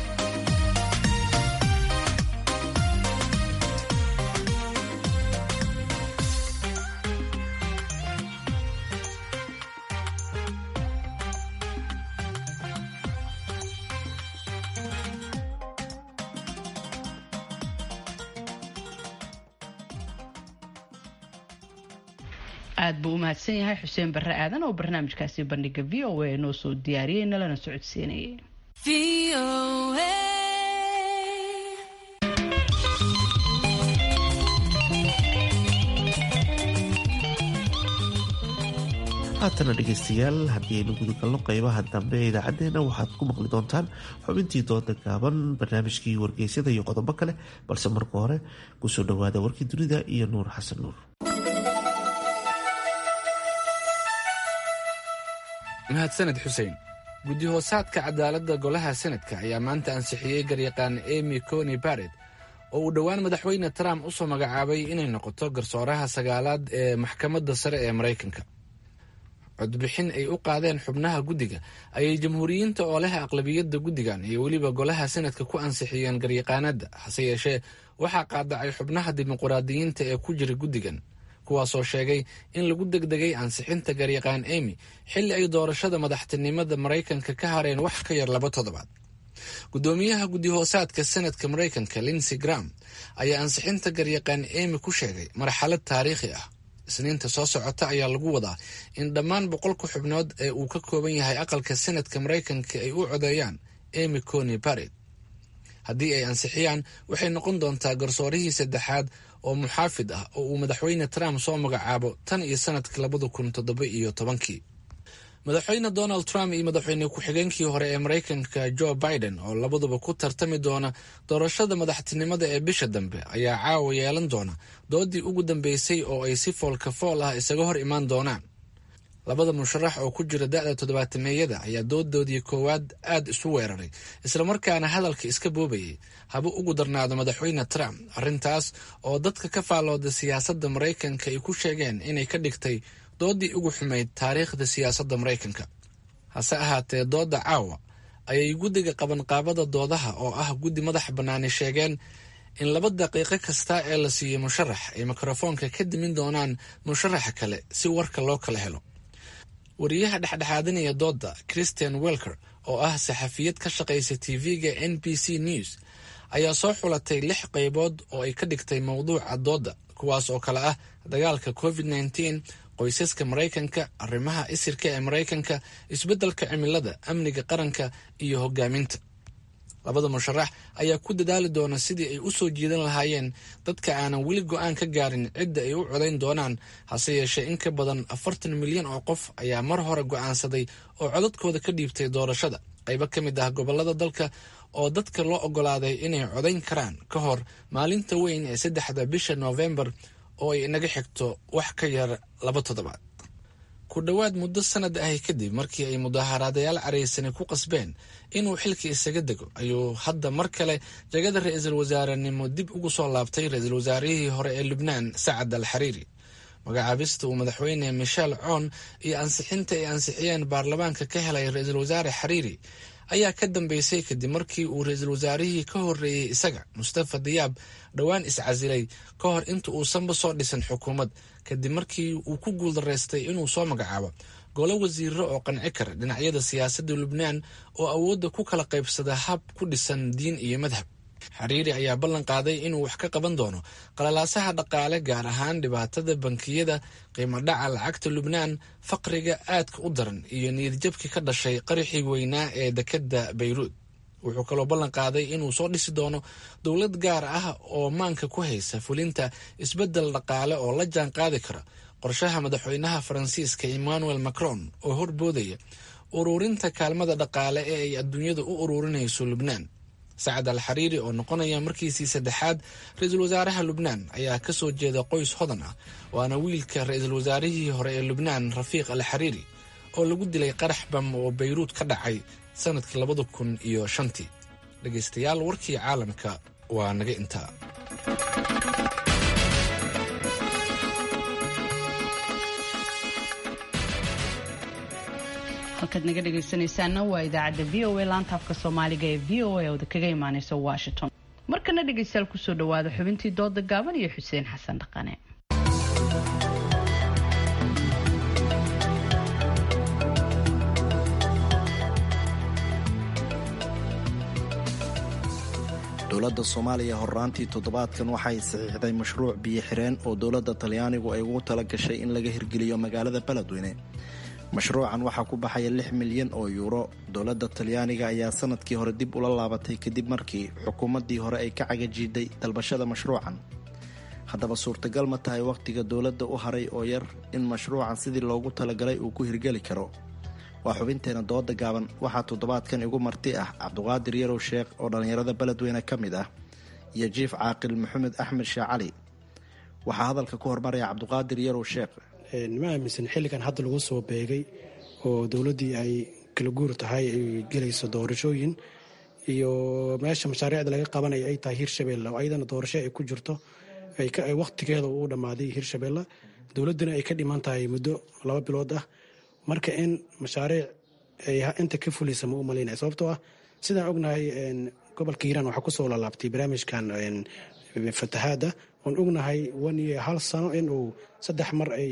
aad buu u mahadsan yahay xuseen barre aadan oo barnaamijkaasi bandhiga v o a noo soo diyaariyey nalana socodsiinayay.
haatana dhegaystayaal haddii aynu gudagalno qeybaha dambe ee idaacaddeenna waxaad ku maqli doontaan xubintii dooda gaaban, barnaamijkii wargeysyada iyo qodobo kale, balse marka hore kusoo dhowaada warkii dunida iyo nuur xasan nuur.
mahadsaned xuseen. guddi hoosaadka cadaaladda golaha senadka ayaa maanta ansixiyey garyaqaan amy coney barrett oo uu dhowaan madaxweyne trump u soo magacaabay inay noqoto garsooraha sagaalaad ee maxkamadda sare ee maraykanka. codbixin ay u qaadeen xubnaha guddiga ayay jamhuuriyiinta oo leh aqlabiyadda guddigan iyo weliba golaha senadka ku ansixiyeen garyaqaanadda, hase yeeshee waxaa qaadacay xubnaha dimuqraadiyiinta ee ku jira guddigan, kuwaasoo sheegay in lagu degdegay ansixinta garyaqaan amy xilli ay doorashada madaxtinimada maraykanka ka hareen wax ka yar laba toddobaad. guddoomiyaha guddi hoosaadka senadka maraykanka Lindsey Graham ayaa ansixinta garyaqaan amy ku sheegay marxalad taariikhi ah. isniinta soo socota ayaa lagu wadaa in dhammaan boqolka xubnood ee uu ka kooban yahay aqalka senadka maraykanka ay u codeeyaan amy coney barrett. haddii ay ansixiyaan waxay noqon doontaa garsoorihii saddexaad oo muxaafid ah oo uu madaxweyne Trump soo magacaabo tan iyo sanadkii labada kun toddoba iyo tobankii. madaxweyne Donald Trump iyo madaxweyne ku-xigeenkii hore ee Maraykanka Joe Biden oo labaduba ku tartami doona doorashada madaxtinimada ee bisha dambe ayaa caawa yeelan doona doodii ugu dambeysay oo ay si foolka fool ah isaga hor imaan doonaan. labada musharax oo ku jira da'da toddobaatameeyada ayaa doodoodii koowaad aad isu weeraray, islamarkaana hadalka iska boobayay haba ugu darnaado madaxweyne Trump, arrintaas oo dadka ka faallooda siyaasadda Maraykanka ay ku sheegeen inay ka dhigtay doodii ugu xumayd taariikhda siyaasadda Maraykanka. hase ahaatee dooda caawa ayay guddiga qabanqaabada doodaha oo ah guddi madax bannaani sheegeen in laba daqiiqo kasta ee la siiyo musharax ay mikrofoonka ka dimin doonaan musharaxa kale si warka loo kala helo. wariyaha dhexdhexaadinaya dooda Christian Welker oo ah saxafiyad ka shaqaysa T V-ga N B C News ayaa soo xulatay lix qaybood oo ay ka dhigtay mowduuca dooda, kuwaas oo kale ah dagaalka covid nineteen, qoysaska Maraykanka, arrimaha isirka ee Maraykanka, isbeddelka cimilada, amniga qaranka iyo hogaaminta. labada musharax ayaa ku dadaali doona sidii ay u soo jiidan lahaayeen dadka aanan weli go'aan ka gaarin cidda ay u codayn doonaan, hase yeeshee in ka badan afartan milyan oo qof ayaa mar hore go'aansaday oo codadkooda ka dhiibtay doorashada qaybo ka mid ah gobollada dalka oo dadka loo oggolaaday inay codayn karaan ka hor maalinta weyn ee saddexda bisha Noofembar oo ay inaga xigto wax ka yar laba toddobaad. ku dhowaad muddo sanad ahi kadib markii ay mudaaharaadayaal caraysani ku qasbeen inuu xilka isaga dego, ayuu hadda mar kale jagada ra-iisul wasaarenimo dib ugu soo laabtay ra-iisul wasaarihii hore ee Lubnaan Sacad al-Xariiri. magacaabista uu madaxweyne Michel Aoun iyo ansixinta ay ansixiyeen baarlamaanka ka helay ra-iisul wasaare Xariiri ayaa ka dambeysay kadib markii uu ra-iisul wasaarihii ka horreeyey isaga Mustafa Diyaab dhowaan iscasilay ka hor inta uusanba soo dhisan xukuumad, kadib markii uu ku guuldaraystay inuu soo magacaabo golo wasiiro oo qanci kara dhinacyada siyaasadda Lubnaan oo awoodda ku kala qaybsada hab ku dhisan diin iyo madhab. Xariiri ayaa ballan qaaday inuu wax ka qaban doono qalalaasaha dhaqaale, gaar ahaan dhibaatada bankiyada, qiimo dhaca lacagta Lubnaan, faqriga aadka u daran iyo niyadjabkii ka dhashay qaraxii weynaa ee dekedda Bayruud. wuxuu kaloo ballan qaaday inuu soo dhisi doono dowlad gaar ah oo maanka ku haysa fulinta isbeddel dhaqaale oo la jaan qaadi kara qorshaha madaxweynaha Faransiiska Emmanuel Macron oo horboodaya ururinta kaalmada dhaqaale ee ay adduunyada u ururinayso Lubnaan. Sacad al-Xariiri oo noqonaya markiisii saddexaad ra-iisul wasaaraha Lubnaan ayaa ka soo jeeda qoys hodan ah, waana wiilka ra-iisul wasaarihii hore ee Lubnaan Rafiiq al-Xariiri oo lagu dilay qarax bam oo Bayruud ka dhacay sanadkii labada kun iyo shantii. dhegaystayaal, warkii caalamka waa naga intaa.
halkaad naga dhegaysanaysaana waa idaacadda v o a laanta afka soomaaliga ee v o a ooda kaga imaaneysa Washington. markana dhegaystayaal kusoo dhawaada xubintii dooda gaaban iyo xuseen xasan dhaqane.
dowladda soomaaliya horraantii toddobaadkan waxay saxiixday mashruuc biyo xireen oo dowladda talyaanigu ay ugu tala gashay in laga hirgeliyo magaalada beledweyne. mashruucan waxaa ku baxaya lix milyan oo yuuro. dowladda talyaaniga ayaa sanadkii hore dib ula laabatay kadib markii xukuumaddii hore ay ka cagajiiday dalbashada mashruucan. haddaba suurtagal ma tahay wakhtiga dowladda u haray oo yar in mashruucan sidii loogu talagalay uu ku hirgeli karo? waa xubinteena dooda gaaban. waxaa toddobaadkan igu marti ah cabduqaadir yarow sheekh oo dhallinyarada beledweyne ka mid ah iyo jiif caaqil maxamed axmed sheekh cali. waxaa hadalka ku hormaraya cabduqaadir yarow sheekh.
ma aaminsan xilligan hadda lagu soo beegay oo dowladdii ay kala guur tahay ay gelayso doorashooyin iyo meesha mashaariicda laga qabanaya ay tahay hirshabeelle oo ayadana doorasho ay ku jirto ay wakhtigeeda uu dhammaaday hirshabeelle, dowladduna ay ka dhiman tahay muddo laba bilood ah. marka in mashaariic ay inta ka fulaysa ma u malaynaya, sababtoo ah sidaan ognahay gobolka hiiraan waxaa kusoo laalaabtay barnaamijkan fatahaada oon ognahay wan iyo hal sano inuu saddex mar ay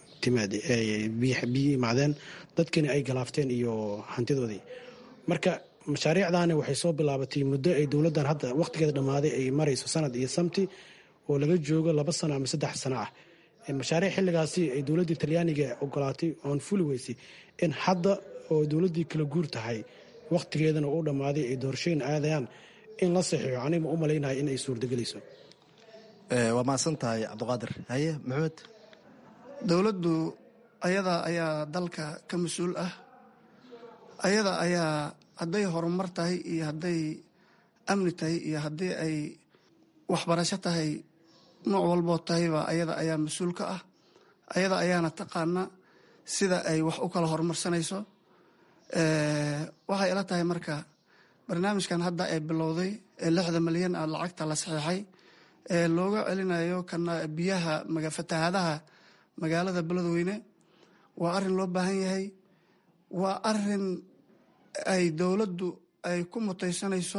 biyo imaadeen, dadkina ay galaafteen iyo hantidoodii. marka mashaariicdaani waxay soo bilaabatay muddo ay dowladdan hadda wakhtigeeda dhammaaday ay marayso sanad iyo samti oo laga joogo laba sano ama saddex sano ah. mashaariic xilligaasi ay dowladdii talyaaniga ogolaatay oon fuli weysay in hadda oo dowladdii kala guur tahay wakhtigeedana u dhammaaday ay doorashooyin aadayaan in la saxiixo aniga u malaynahay in ay suurtagelayso.
waa mahadsan tahay cabduqaadir. haye maxamed.
dowladdu ayada ayaa dalka ka mas-uul ah, ayada ayaa hadday horumar tahay iyo hadday amni tahay iyo haddii ay waxbarasho tahay nooc walboo tahayba ayada ayaa mas-uul ka ah, ayada ayaana taqaana sida ay wax u kala horumarsanayso. waxay ila tahay marka barnaamijkan hadda ee bilowday ee lixda malyan ah lacagta la saxiixay ee looga celinayo kana biyaha fatahaadaha magaalada beledweyne waa arrin loo baahan yahay, waa arrin ay dowladdu ay ku mutaysanayso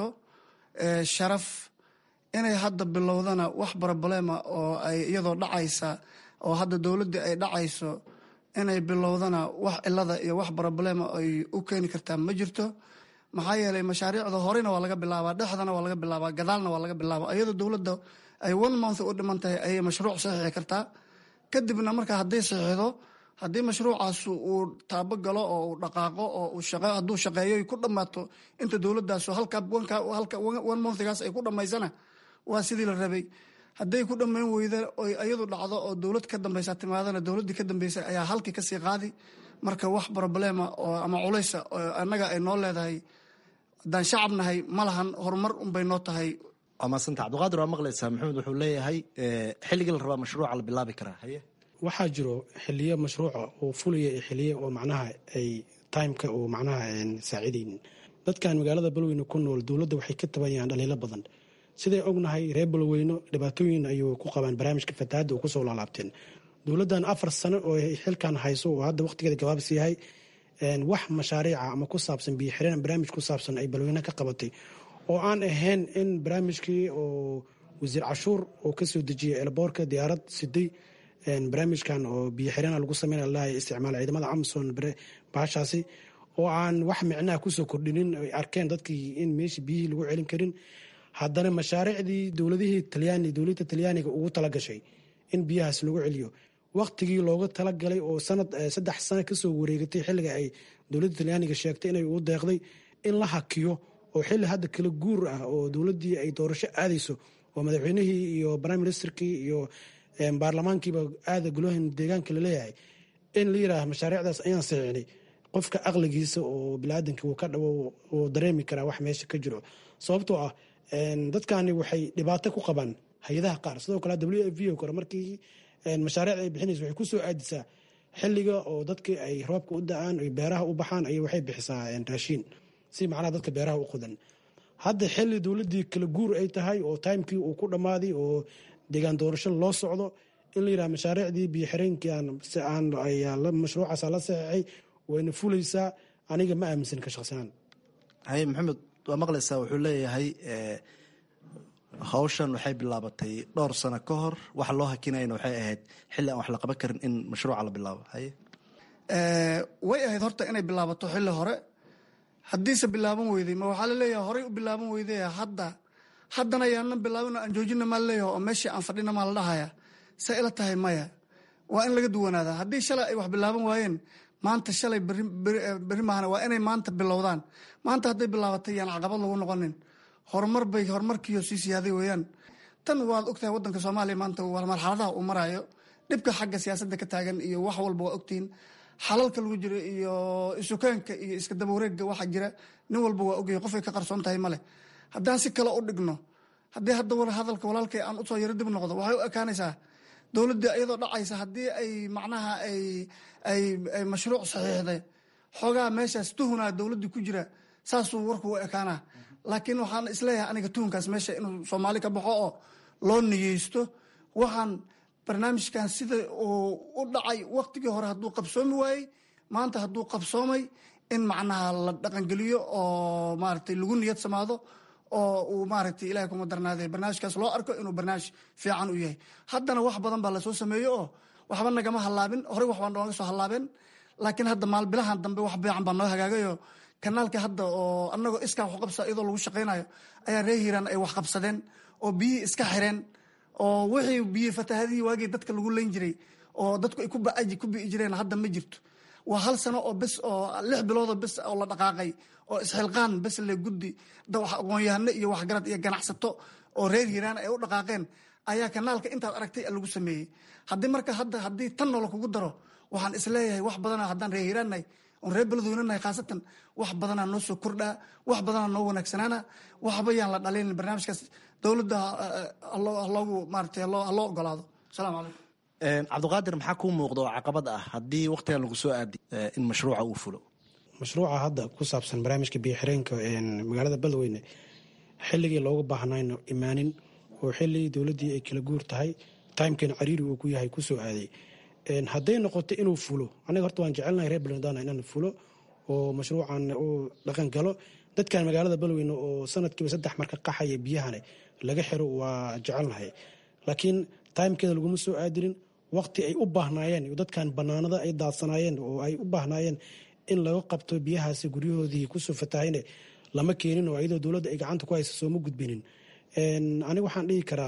sharaf inay hadda bilowdana wax broblema oo ay iyadoo dhacaysa oo hadda dowladdii ay dhacayso inay bilowdana wax cilada iyo wax broblema ay u keeni kartaa ma jirto. maxaa yeelay mashaariicda horena waa laga bilaabaa, dhexdana waa laga bilaabaa, gadaalna waa laga bilaaba. iyadoo dowladda ay one month u dhiman tahay ayay mashruuc saxiixi kartaa. kadibna markaa hadday saxiixdo, haddii mashruucaas uu taabo galo oo uu dhaqaaqo oo hadduu shaqeeyo ku dhammaato inta dowladdaas one monthgaas ay ku dhammaysana waa sidii la rabay. hadday ku dhammayn weyda oy iyadu dhacdo oo dowlad ka dambaysa timaadana dowladdii ka dambaysay ayaa halkii kasii qaadi. marka wax broblema oo ama culaysa oo annaga ay noo leedahay haddaan shacab nahay ma lahan, horumar unbay noo tahay.
waa maasanta cabduqaadir. waa maqlaysaa maxamed wuxuu leeyahay xilligii la rabaa mashruuca la bilaabi karaa. haye
waxaa jiro xiliyo mashruuca oo fulaya iyo xiliyo oo macnaha ay timeka oo macnaha saacidaynin dadkan magaalada beledweyne ku nool. dowladda waxay ka tabayaan dhaliilo badan. siday ognahay reer beledweyne dhibaatooyin ayuu ku qabaan barnaamijka fatahaadda oo kusoo laalaabteen. dowladdan afar sano oo xilkan hayso oo hadda wakhtigeeda gabaabsi yahay wax mashaariica ama ku saabsan biyo xireen barnaamij ku saabsan ay beledweyne ka qabatay oo aan ahayn in barnaamijkii oo wasiir cashuur oo ka soo dejiyay elboorka diyaarad siday barnaamijkan oo biyo xireen lagu sameynaya lahay isticmaal ciidamada Amazon baashaasi oo aan wax micnaha kusoo kordhinin. ay arkeen dadkii in meeshii biyihii lagu celin karin. haddana mashaariicdii dowladihii talyaani dowladda talyaaniga ugu talagashay in biyahaas lagu celiyo wakhtigii looga talagalay oo sanad saddex sano kasoo wareegatay xilliga ay dowladda talyaaniga sheegtay inay ugu deeqday in la hakiyo oo xilli hadda kala guur ah oo dowladdii ay doorasho aadayso oo madaxweynihii iyo prime ministerkii iyo baarlamaankiiba aada golahan deegaanka laleeyahay in la yidhaaha mashaariicdaas ayaan saxiixnay. qofka aqligiisa oo bilaadanka uu ka dhawo uu dareemi karaa wax meesha ka jiro, sababtoo ah dadkani waxay dhibaato ku qabaan hay-adaha qaar. sidoo kale w f v o kore markii mashaariicda ay bixinaysa waxay kusoo aadisaa xilliga oo dadkii ay roobka u da-aan ay beeraha u baxaan ay waxay bixisaa raashiin si macnaha dadka beeraha u qodan. hadda xilli dowladdii kala guur ay tahay oo timekii uu ku dhammaaday oo deegaan doorasho loo socdo in la yidhaha mashaariicdii biyo xireenkii mashruucaas la saxeexay wayna fulaysaa. aniga ma aaminsan ka shaqsanaan.
haye maxamed waa maqlaysaa wuxuu leeyahay hawshan waxay bilaabatay dhowr sano ka hor, waxa loo hakinayna waxay ahayd xilli aan wax la qaban karin in mashruuca la bilaabo. haye
way ahayd horta inay bilaabato xilli hore. haddiise bilaaban weyday ma waxaa laleeyahay horey u bilaaban weyday hadda haddana yaanan bilaabin aan joojina maa laleeyahay oo meeshii aan fadhina maa la dhahaya. say ila tahay maya, waa in laga duwanaadaa. haddii shalay ay wax bilaaban waayeen maanta shalay berri maahana waa inay maanta bilowdaan. maanta hadday bilaabatay yaan caqabad lagu noqonin. horumar bay horumarkiiyo sii siyaaday weeyaan. tan waad ogtahay wadanka soomaaliya maanta waa marxaladaha uu marayo dhibka xagga siyaasadda ka taagan iyo wax walba waa ogtihiin xalalka lagu jiro iyo isukaanka iyo iska daba wareegga waxa jira nin walba waa ogyahay qofay ka qarsoon tahay male haddaan si kale u dhigno haddii hadda war hadalka walaalkay aan usoo yaro dib noqdo waxay u ekaanaysaa dowladda iyadoo dhacaysa haddii ay macnaha ay ay ay mashruuc saxiixday xoogaa meeshaas tuhunaa dowladdii ku jira saasuu warku u ekaanaa laakiin waxaan isleeyahay aniga tuhunkaas meesha inuu soomaali ka baxo oo loo niyeysto waxaan barnaamijkan sida uu u dhacay waktigii hore hadduu qabsoomi waayey maanta hadduu qabsoomay in macnaha la dhaqangeliyo oo maaragtay lagu niyad samaado oo uu maaragtay ilahay kuma darnaaday barnaamijkaas loo arko inuu barnaamij fiican u yahay haddana wax badan baa lasoo sameeyey oo waxba nagama hallaabin horey wax baa nooga soo hallaabeen laakiin hadda maalbilahan dambe wax fiican baa noo hagaagayo kanaalka hadda oo anagoo iskaa wax qabsa iyadoo lagu shaqaynayo ayaa reer hiiraan ay wax qabsadeen oo biyihii iska xireen oo wixii biyi fatahadihii waagii dadka lagu leyn jiray oo dadku ay ku baaji ku bi'i jireen hadda ma jirto waa hal sano oo bes oo lix biloodoo bes oo la dhaqaaqay oo isxilqaan bes le guddi aqoon-yahano iyo waxgarad iyo ganacsato oo reer hiiraan ay u dhaqaaqeen ayaa kanaalka intaad aragtay lagu sameeyey haddii marka hadda haddii tan noola kugu daro waxaan isleeyahay wax badana haddaan reer hiiraannahay oon reer beledweynenahay khaasatan wax badanaa noo soo kordhaa wax badanaa noo wanaagsanaana waxba yaan la dhalin barnaamijkaas dowladda haloogu maarata haloo ogolaado asalaamu calaykum
cabdiqaadir maxaa kuu muuqda oo caqabad ah haddii waktigan lagu soo aadi in mashruuca uu fulo
mashruuca hadda ku saabsan barnaamijka biyo-xireenka magaalada beledweyne xilligii looga baahnayno imaanin oo xilligii dowladdii ay kala guur tahay timekana cariiri uu ku yahay kusoo aaday hadday noqoto inuu fulo aniga horta waan jecelnahay reer beledweyne inaan fulo oo mashruucan uu dhaqan galo dadkan magaalada beledweyne oo sanadkiiba saddex marka qaxaya biyahane laga xiro waa jecelnahay laakiin timekeeda laguma soo aadirin waqti ay u baahnaayeen dadkan banaanada ay daadsanaayeen oo ay u baahnaayeen in laga qabto biyahaasi guryahoodii kusoo fatahayne lama keenin oo iyadoo dowladda ay gacanta ku haysa sooma gudbinin aniga waxaan dhihi karaa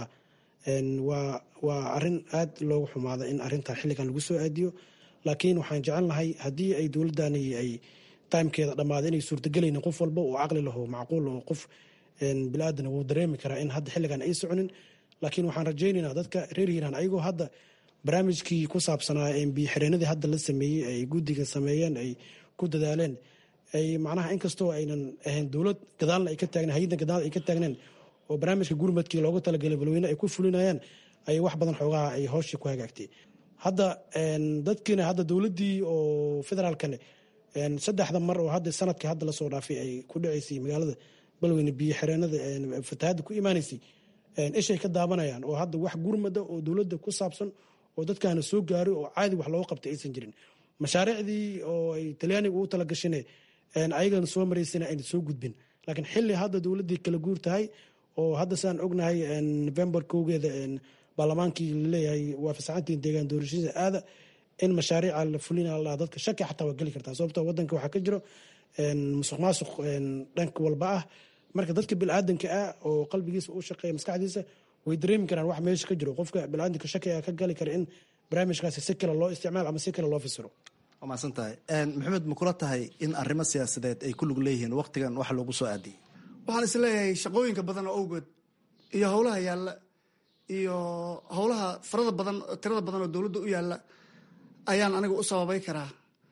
waa waa arin aad loogu xumaada in arintaa xilligan lagu soo aadiyo laakiin waxaan jecelnahay haddii ay dowladani ay timekeeda dhammaada inay suurtagelaynin qof walba oo caqli laho macquul oo qof bilaadan wuu dareemi karaa in hadda xilligan ay soconin laakiin waxaan rajaynaynaa dadka reer hiiraan ayagoo hadda barnaamijkii ku saabsanaa biyo-xireenadii hadda la sameeyey ay guddiga sameeyeen ay ku dadaaleen ay macnaha inkastoo aynan ahayn dowlad gadaalna ay ka taagnen hay-adda gadaal ay ka taagneen oo barnaamijka gurmadkii loogu talagalay balweyne ay ku fulinayaan ay wax badan xoogaha ay hooshii ku hagaagtay hadda dadkiina hadda dowladdii oo federaalkane saddexda mar oo hadda sanadkii hadda lasoo dhaafay ay ku dhaceysay magaalada balweyne biyo-xireenada fatahadda ku imaanaysay ishay ka daabanayaan oo hadda wax gurmada oo dowladda ku saabsan oo dadkaana soo gaari oo caadi wax looga qabtay aysan jirin mashaariicdii oo ay talyaaniga ugu talagashane ayagana soo maraysana ayna soo gudbin laakiin xilli hadda dowladdii kala guur tahay oo hadda saan ognahay november kowgeeda baarlamaankii laleeyahay waa fasaxantiin deegaan doorashada aada in mashaariica la fulina la dadka shaki xataa waa geli kartaa sababtoo wadanka waxaa ka jiro musuq maasuq dhanka walba ah marka dadka bilaadanka ah oo qalbigiisa u shaqeeya maskaxdiisa way dareemi karaan wax meesha ka jiro qofka bilaadanka shaki ka gali kara in barnaamijkaasi si kale loo isticmaal ama si kale loo fasiro
waa mahadsan tahay maxamed ma kula tahay in arrimo siyaasadeed ay ku lug leeyihiin waqtigan wax loogu soo aadiyey
waxaan is leeyahay shaqooyinka badan oo awgeed iyo howlaha yaalla iyo howlaha farada badan tirada badan oo dowladda u yaalla ayaan aniga u sababay karaa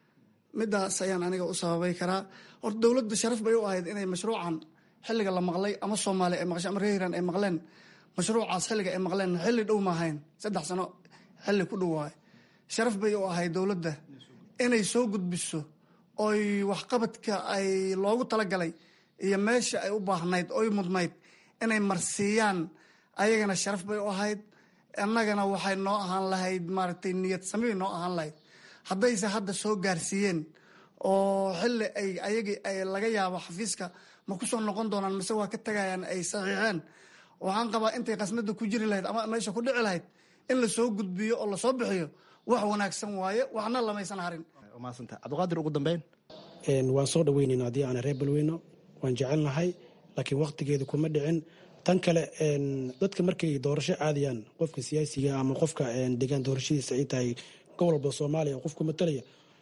midaas ayaan aniga u sababay karaa horta dowladda sharaf bay u ahayd inay mashruucan xilliga la maqlay ama soomaaliya ay maqashay ama reer hiiraan ay maqleen mashruucaas xilliga ay maqleen xilli dhow ma ahayn saddex sano xilli ku dhow waay sharaf bay u ahayd dowladda inay soo gudbiso oy waxqabadka ay loogu talagalay iyo meesha ay u baahnayd oy mudnayd inay marsiiyaan ayagana sharaf bay u ahayd annagana waxay noo ahaan lahayd maaragtay niyad sami noo ahaan lahayd haddayse hadda soo gaarsiiyeen oo xilli ay ayagii ay laga yaabo xafiiska ma ku soo noqon doonaan mise waa ka tagayaan ay saxiixeen waxaan qabaa intay qasnada ku jiri lahayd ama meesha ku dhici lahayd in lasoo gudbiyo oo lasoo bixiyo wax wanaagsan waaye waxna lamaysan harin
maasanta cabdiqaadir ugu dambeyn
waan soo dhaweynayna haddii aan reer balweyno waan jecelnahay laakiin waqtigeeda kuma dhicin tan kale dadka markay doorasho aadayaan qofka siyaasiga ama qofka deegaan doorashadiisa ay tahay gobol walba soomaaliya qofku matalaya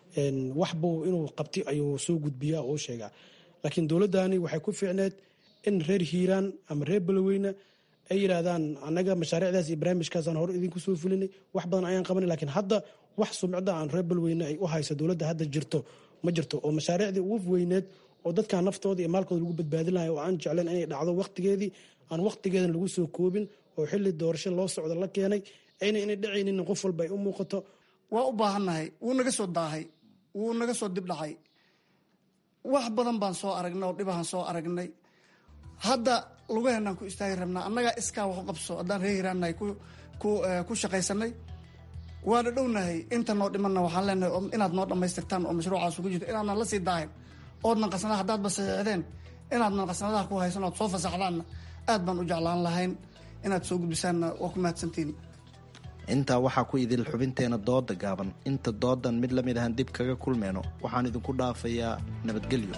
waxbuu inuu qabti ayuu soo gudbiyaa oo sheegaa laakiin dowladdani waxay ku fiicneed in reer hiiraan ama reer balweyne ay yidhaahdaan annaga mashaariicdaas iyo barnaamijkaasaan hore idinku soo fulinay wax badan ayaan qabanay laakiin hadda wax sumcada aan reer beledweyne ay u hayso dowladda hadda jirto ma jirto oo mashaariicdii ugu weyneed oo dadka naftooda iyo maalkooda lagu badbaadin lahay oo aan jecleen inay dhacdo waqtigeedii aan waqtigeedan lagu soo koobin oo xilli doorasho loo socdo la keenay ayna inay dhacaynin qof walba ay u muuqato.
waa u baahannahay wuu naga soo daahay wuu naga soo dibdhacay wax badan baan soo aragnay oo dhibahan soo aragnay hadda lugaheenaan ku istaagi rabnaa annagaa iskaa wax u qabso haddaan reer hiraannahay ku shaqaysanay waana dhownahay inta noo dhimanna waxaan leenahay inaad noo dhammaystirtaan oo mashruucaas ugu jirto inaadnan la sii daahin oodnan qasnada haddaadba saxiixdeen inaadnan qasnadaha ku haysan ood soo fasaxdaanna aad baan u jeclaan lahayn inaad soo gudbisaanna waa ku mahadsantiin.
intaa waxaa ku idil xubinteena dooda gaaban inta doodan mid lamid ahaan dib kaga kulmeyno waxaan idinku dhaafayaa nabadgelyo.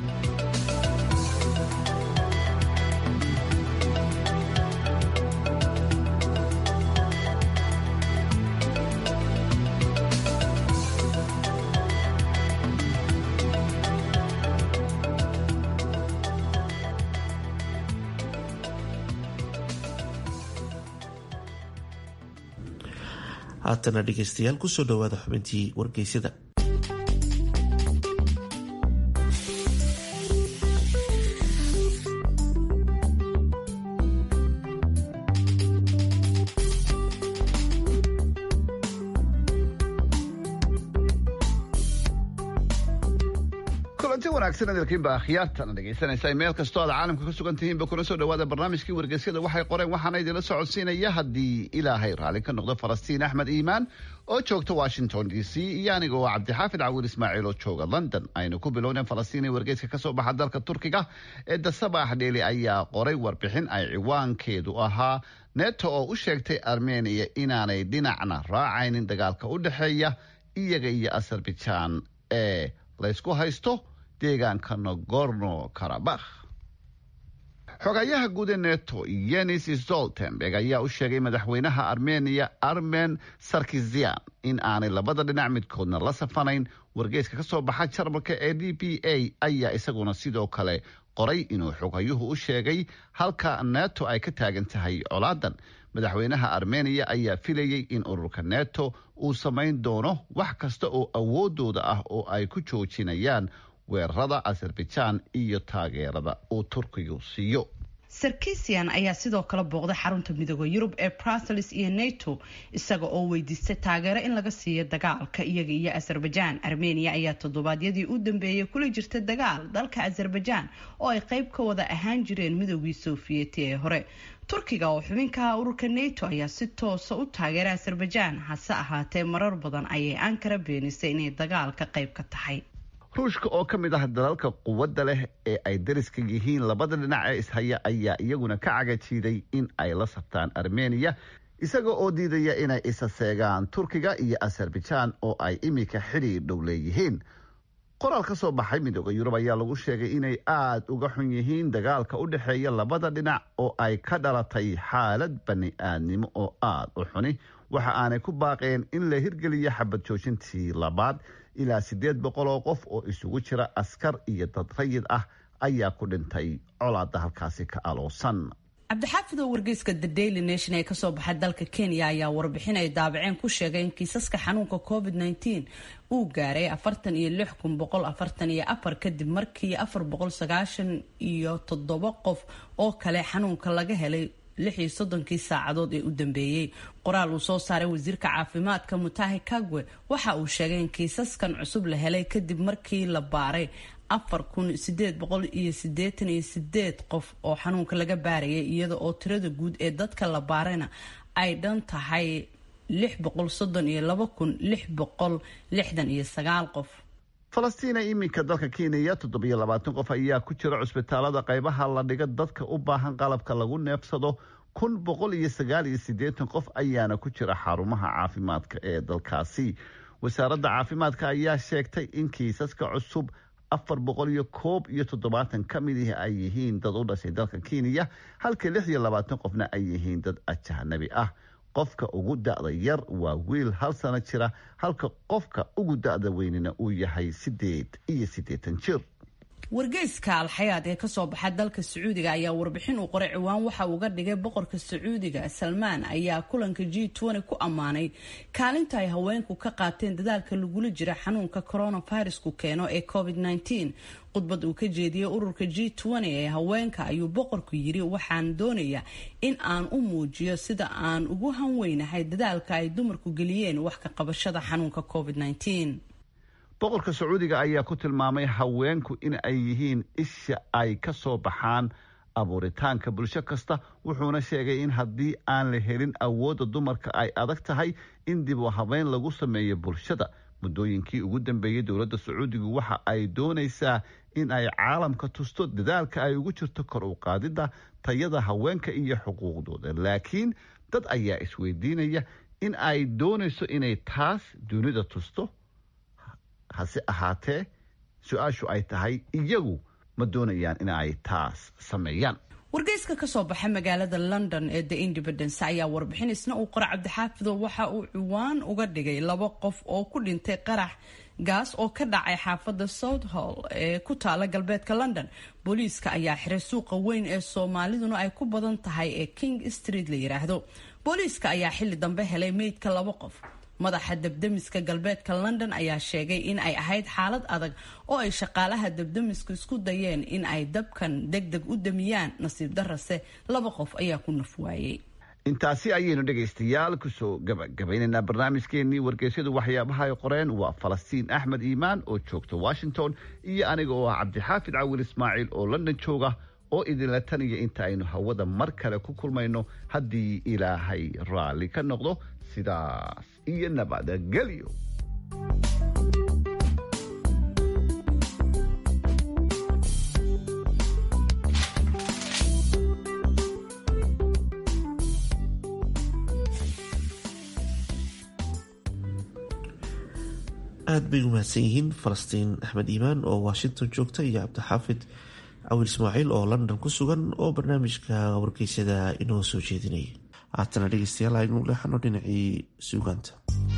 haatana dhegeystayaal kusoo dhawaada xubintii wargeysyada.
ba akhyaartana dhegaysanaysa meel kastoo aad caalamka ka sugan tihiinba kuna soo dhawaada barnaamijkii wargeysyada waxay qoreen waxaana idinla socodsiinaya haddii ilaahay raalli ka noqdo falastiin axmed iimaan oo joogta washington d c iyo aniga oo cabdixaafid cawiil ismaaciil oo jooga london. aynu ku bilowneen falastiin ee wargeyska kasoo baxa dalka turkiga ee dasabax dheeli ayaa qoray warbixin ay ciwaankeedu ahaa neto oo u sheegtay armeniya inaanay dhinacna raacaynin dagaalka u dhexeeya iyaga iyo azerbaijan ee laysku haysto deegaanka nagorno karabakh. xogayaha guud ee neto yenis stoltenberg ayaa u sheegay madaxweynaha armeniya armen sarkisian in aanay labada dhinac midkoodna la safanayn. wargeyska ka soo baxa jarmalka ee d p a ayaa isaguna sidoo kale qoray inuu xogayuhu u sheegay halka neto ay ka taagan tahay colaadan. madaxweynaha armeniya ayaa filayay in ururka neto uu samayn doono wax kasta oo awoodooda ah oo ay ku joojinayaan weerarada azerbaijan iyo taageerada uu turkigu siiyo.
sarkisian ayaa sidoo kale booqday xarunta midooda yurub ee brussels iyo nato isaga oo weydiistay taageero in laga siiyo dagaalka iyaga iyo azerbaijan. armenia ayaa toddobaadyadii u dambeeyay kula jirta dagaal dalka azerbaijan oo ay qayb ka wada ahaan jireen midoogii sofiyeeti ee hore. turkiga oo xubinka ururka nato ayaa si toosa u taageera azerbaijan hase ahaatee marar badan ayay ankara beenisay inay dagaalka qayb ka tahay.
ruushka oo ka mid ah dalalka quwadda leh ee ay dariska yihiin labada dhinac ee ishaya ayaa iyaguna ka cagajiiday in ay la sabtaan armeniya isaga oo diidaya inay isa seegaan turkiga iyo azerbaijan oo ay imika xidhiir dhow leeyihiin. qoraal ka soo baxay midooda yurub ayaa lagu sheegay inay aada uga xun yihiin dagaalka u dhexeeya labada dhinac oo ay ka dhalatay xaalad bani aadnimo oo aada u xuni. waxa aanay ku baaqeen in la hirgeliyo xabad joojintii labaad. ilaa sideed boqol oo qof oo isugu jira askar iyo dad rayid ah ayaa ku dhintay colaada halkaasi ka aloosan.
cabdixaafid oo wargeyska the daily nation ee kasoo baxay dalka kenya ayaa warbixin ay daabaceen ku sheegay in kiisaska xanuunka covid nineteen uu gaaray afartan iyo lix kun boqol afartan iyo afar kadib markii afar boqol sagaashan iyo toddoba qof oo kale xanuunka laga helay lix iyo soddonkii saacadood ee u dambeeyey. qoraal uu soo saaray wasiirka caafimaadka mutahi kagwe waxa uu sheegay in kiisaskan cusub la helay kadib markii la baaray afar kun sideed boqol iyo sideetan iyo sideed qof oo xanuunka laga baarayay iyada oo tirada guud ee dadka la baarayna ay dhan tahay lix boqol soddon iyo laba kun lix boqol lixdan iyo sagaal qof.
falastiina iminka dalka kenya toddobiyo labaatan qof ayaa ku jira cusbitaalada qaybaha la dhiga dadka u baahan qalabka lagu neefsado. kun boqol iyo sagaal iyo sideetan qof ayaana ku jira xarumaha caafimaadka ee dalkaasi. wasaaradda caafimaadka ayaa sheegtay in kiisaska cusub afar boqol iyo koob iyo toddobaatan ka mid ihi ay yihiin dad u dhashay dalka kenya halka lix iyo labaatan qofna ay yihiin dad ajnabi ah. qofka ugu da-da yar waa wiil hal sano jira halka qofka ugu da-da weynina uu yahay sideed iyo siddeetan jir.
wargeyska alxayaad ee kasoo baxa dalka sacuudiga ayaa warbixin uu qoray ciwaan waxa uga dhigay boqorka sacuudiga salmaan ayaa kulanka G twenty ku ammaanay kaalinta ay haweenku ka qaateen dadaalka lagula jira xanuunka coronavirus-ku keeno ee covid nineteen. khudbad uu ka jeediyey ururka G twenty ee haweenka ayuu boqorku yiri waxaan doonayaa in aan u muujiyo sida aan ugu hanweynahay dadaalka ay dumarku geliyeen wax ka qabashada xanuunka covid nineteen.
boqorka sacuudiga ayaa ku tilmaamay haweenku in ay yihiin isha ay ka soo baxaan abuuritaanka bulsho kasta, wuxuuna sheegay in haddii aan la helin awoodda dumarka ay adag tahay in dib u habeyn lagu sameeyo bulshada. muddooyinkii ugu dambeeyey dowladda sacuudigu waxa ay doonaysaa in ay caalamka tusto dadaalka ay ugu jirto kor u qaadidda tayada haweenka iyo xuquuqdooda, laakiin dad ayaa isweydiinaya in ay doonayso inay taas dunida tusto. hase ahaatee su-aashu ay tahay iyagu ma doonayaan in ay taas sameeyaan.
wargeyska kasoo baxa magaalada London ee The Independent ayaa warbixin isna uu qoray Cabdixaafido waxa uu ciwaan uga dhigay laba qof oo ku dhintay qarax gaas oo ka dhacay xaafadda Southall ee ku taala galbeedka London. booliiska ayaa xiray suuqa weyn ee Soomaaliduna ay ku badan tahay ee King Street la yiraahdo. booliiska ayaa xilli dambe helay meydka laba qof. madaxa dabdamiska galbeedka London ayaa sheegay in ay ahayd xaalad adag oo ay shaqaalaha dabdamisku isku dayeen in ay dabkan degdeg u damiyaan. nasiib darase laba qof ayaa ku naf waayay.
intaasi ayaynu dhegaystayaal kusoo gabagabaynaynaa barnaamijkeenii wargeysyadu waxyaabaha ay qoreen. waa Falastiin Axmed Iimaan oo joogta Washington iyo aniga oo ah Cabdixaafid Cawil Ismaaciil oo London jooga oo idinla taniya inta aynu hawada mar kale ku kulmayno haddii ilaahay raalli ka noqdo. sidaas iyo nabadgelyo.
aad bay u mahadsan yihiin Falastiin Axmed Iimaan oo Washington joogta iyo Cabdixaafid Cawil Ismaaciil oo London ku sugan oo barnaamijka wargeysyada inoo soo jeedinayay. haatana dhegeystayaal aynu leexano dhinacii suugaanta.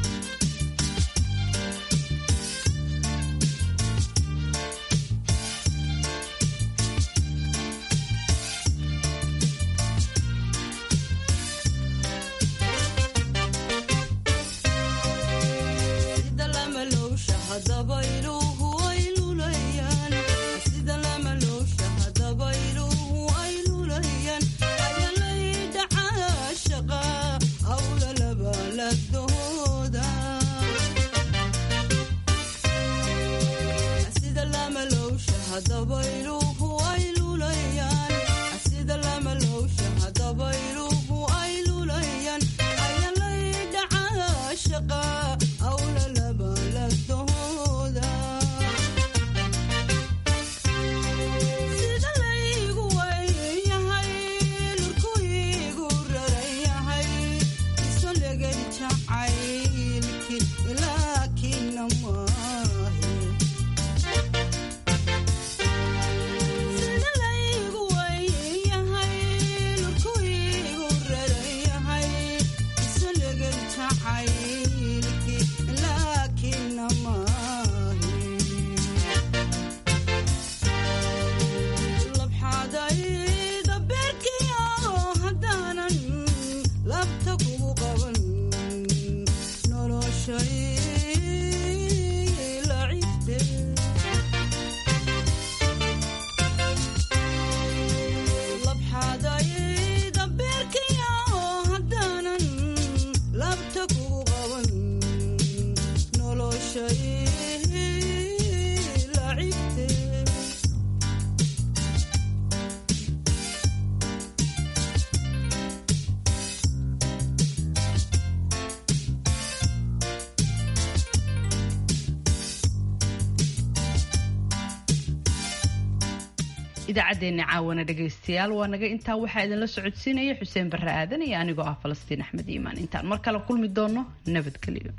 idaacadeena caawana dhagaystayaal waa naga intaa waxaa idinla socodsiinaya xuseen barre aadan iyo anigoo ah Falastiin Axmed Iimaan. intaan mar kale kulmi doono nabadgelyo.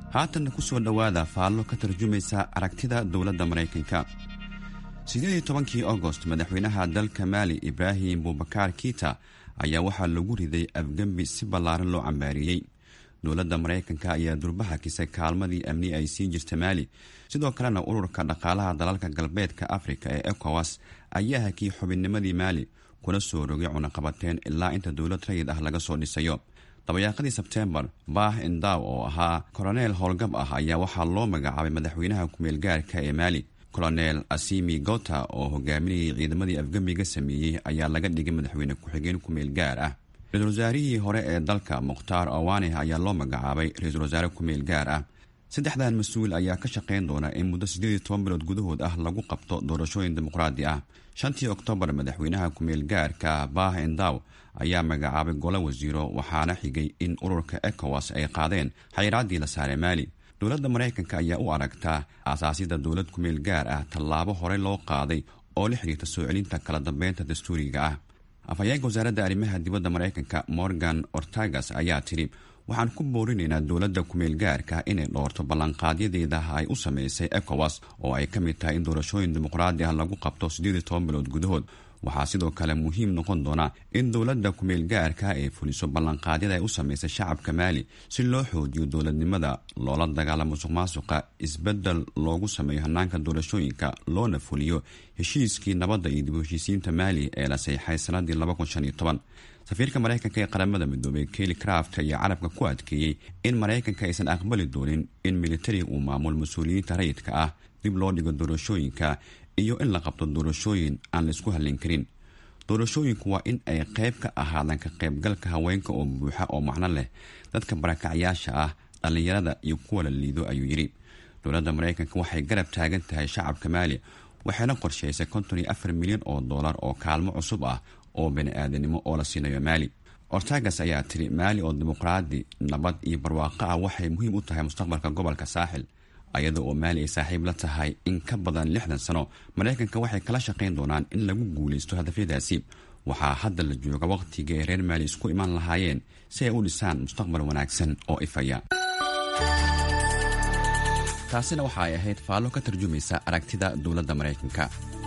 haatanna ku soo dhowaada faallo ka tarjumaysa aragtida dowladda maraykanka. siddeed iyo tobankii agost madaxweynaha dalka maali ibraahim bubakar kiita ayaa waxaa lagu riday afgembi si ballaaran loo cambaariyey. dowladda maraykanka ayaa durbaha kisay kaalmadii amni ay siin jirta maali. sidoo kalena ururka dhaqaalaha dalalka galbeedka afrika ee ekowas ayaa hakiyey xubinnimadii maali kuna soo rogay cunaqabateen ilaa inta dowlad rayid ah laga soo dhisayo. dabayaaqadii sebteembar bah indaw oo ahaa koloneel howlgab ah ayaa waxaa loo magacaabay madaxweynaha kumeel gaarka ee maali. koloneel asimi gota oo hogaaminayay ciidamadii afgembiga sameeyey ayaa laga dhigay madaxweyne ku-xigeen kumeel gaar ah. ra-iisul wasaarihii hore ee dalka mukhtaar awaaneh ayaa loo magacaabay ra-iisul wasaare kumeel gaar ah. saddexdan mas-uul ayaa ka shaqayn doona in muddo siddeed iyo toban bilood gudahood ah lagu qabto doorashooyin dimuqraadi ah. shantii oktoobar madaxweynaha kumeel gaarka bah indaw ayaa magacaabay golo wasiiro waxaana xigay in ururka ekowas ay qaadeen xayiraaddii la saaray maali. dowladda maraykanka ayaa u aragtaa aasaasida dowlad kumeel gaar ah tallaabo horey loo qaaday oo la xiriirta soo celinta kala dambeynta dastuuriga ah. afhayeenka wasaaradda arrimaha dibadda maraykanka morgan ortagas ayaa tidhi waxaan ku boorinaynaa dowladda kumeel gaarka inay dhoorto ballanqaadyadeeda ay u samaysay ekowas oo ay ka mid tahay in doorashooyin dimuqraadi ah lagu qabto siddeed iyo toban bilood gudahood. waxaa sidoo kale muhiim noqon doona in dowladda kumeel gaarka ay fuliso ballanqaadyada ay u samaysay shacabka maali si loo xoojiyo dowladnimada, loola dagaalamo musuq maasuqa, isbedel loogu sameeyo hanaanka doorashooyinka, loona fuliyo heshiiskii nabadda iyo dib u heshiisiinta maali ee la saxiixay sanadii laba kun shan iyo toban. safiirka maraykanka ee qaramada midoobay kelly craft ayaa carabka ku adkeeyey in maraykanka aysan aqbali doonin in militariga uu maamulo mas-uuliyiinta rayidka ah, dib loo dhigo doorashooyinka iyo in la qabto doorashooyin aan la isku hallin karin. doorashooyinku waa in ay qayb ka ahaadaan ka qaybgalka haweenka oo buuxa oo macno leh, dadka barakacyaasha ah, dhallinyarada iyo kuwa la liido, ayuu yidhi. dowladda maraykanka waxay garab taagan tahay shacabka maali waxayna qorshaysay konton iyo afar milyan oo dollar oo kaalmo cusub ah oo bani-aadanimo oo la siinayo maali. ortagas ayaa tiri maali oo dimuqraadi, nabad iyo barwaaqo ah waxay muhiim u tahay mustaqbalka gobolka saaxil. ayada oo maali ay saaxiib la tahay in ka badan lixdan sano maraykanka waxay kala shaqayn doonaan in lagu guulaysto hadafyadaasi. waxaa hadda la jooga waqtiga ay reer maali isku imaan lahaayeen si ay u dhisaan mustaqbal wanaagsan oo ifaya. taasina waxa ay ahayd faallo ka tarjumaysa aragtida dowladda maraykanka.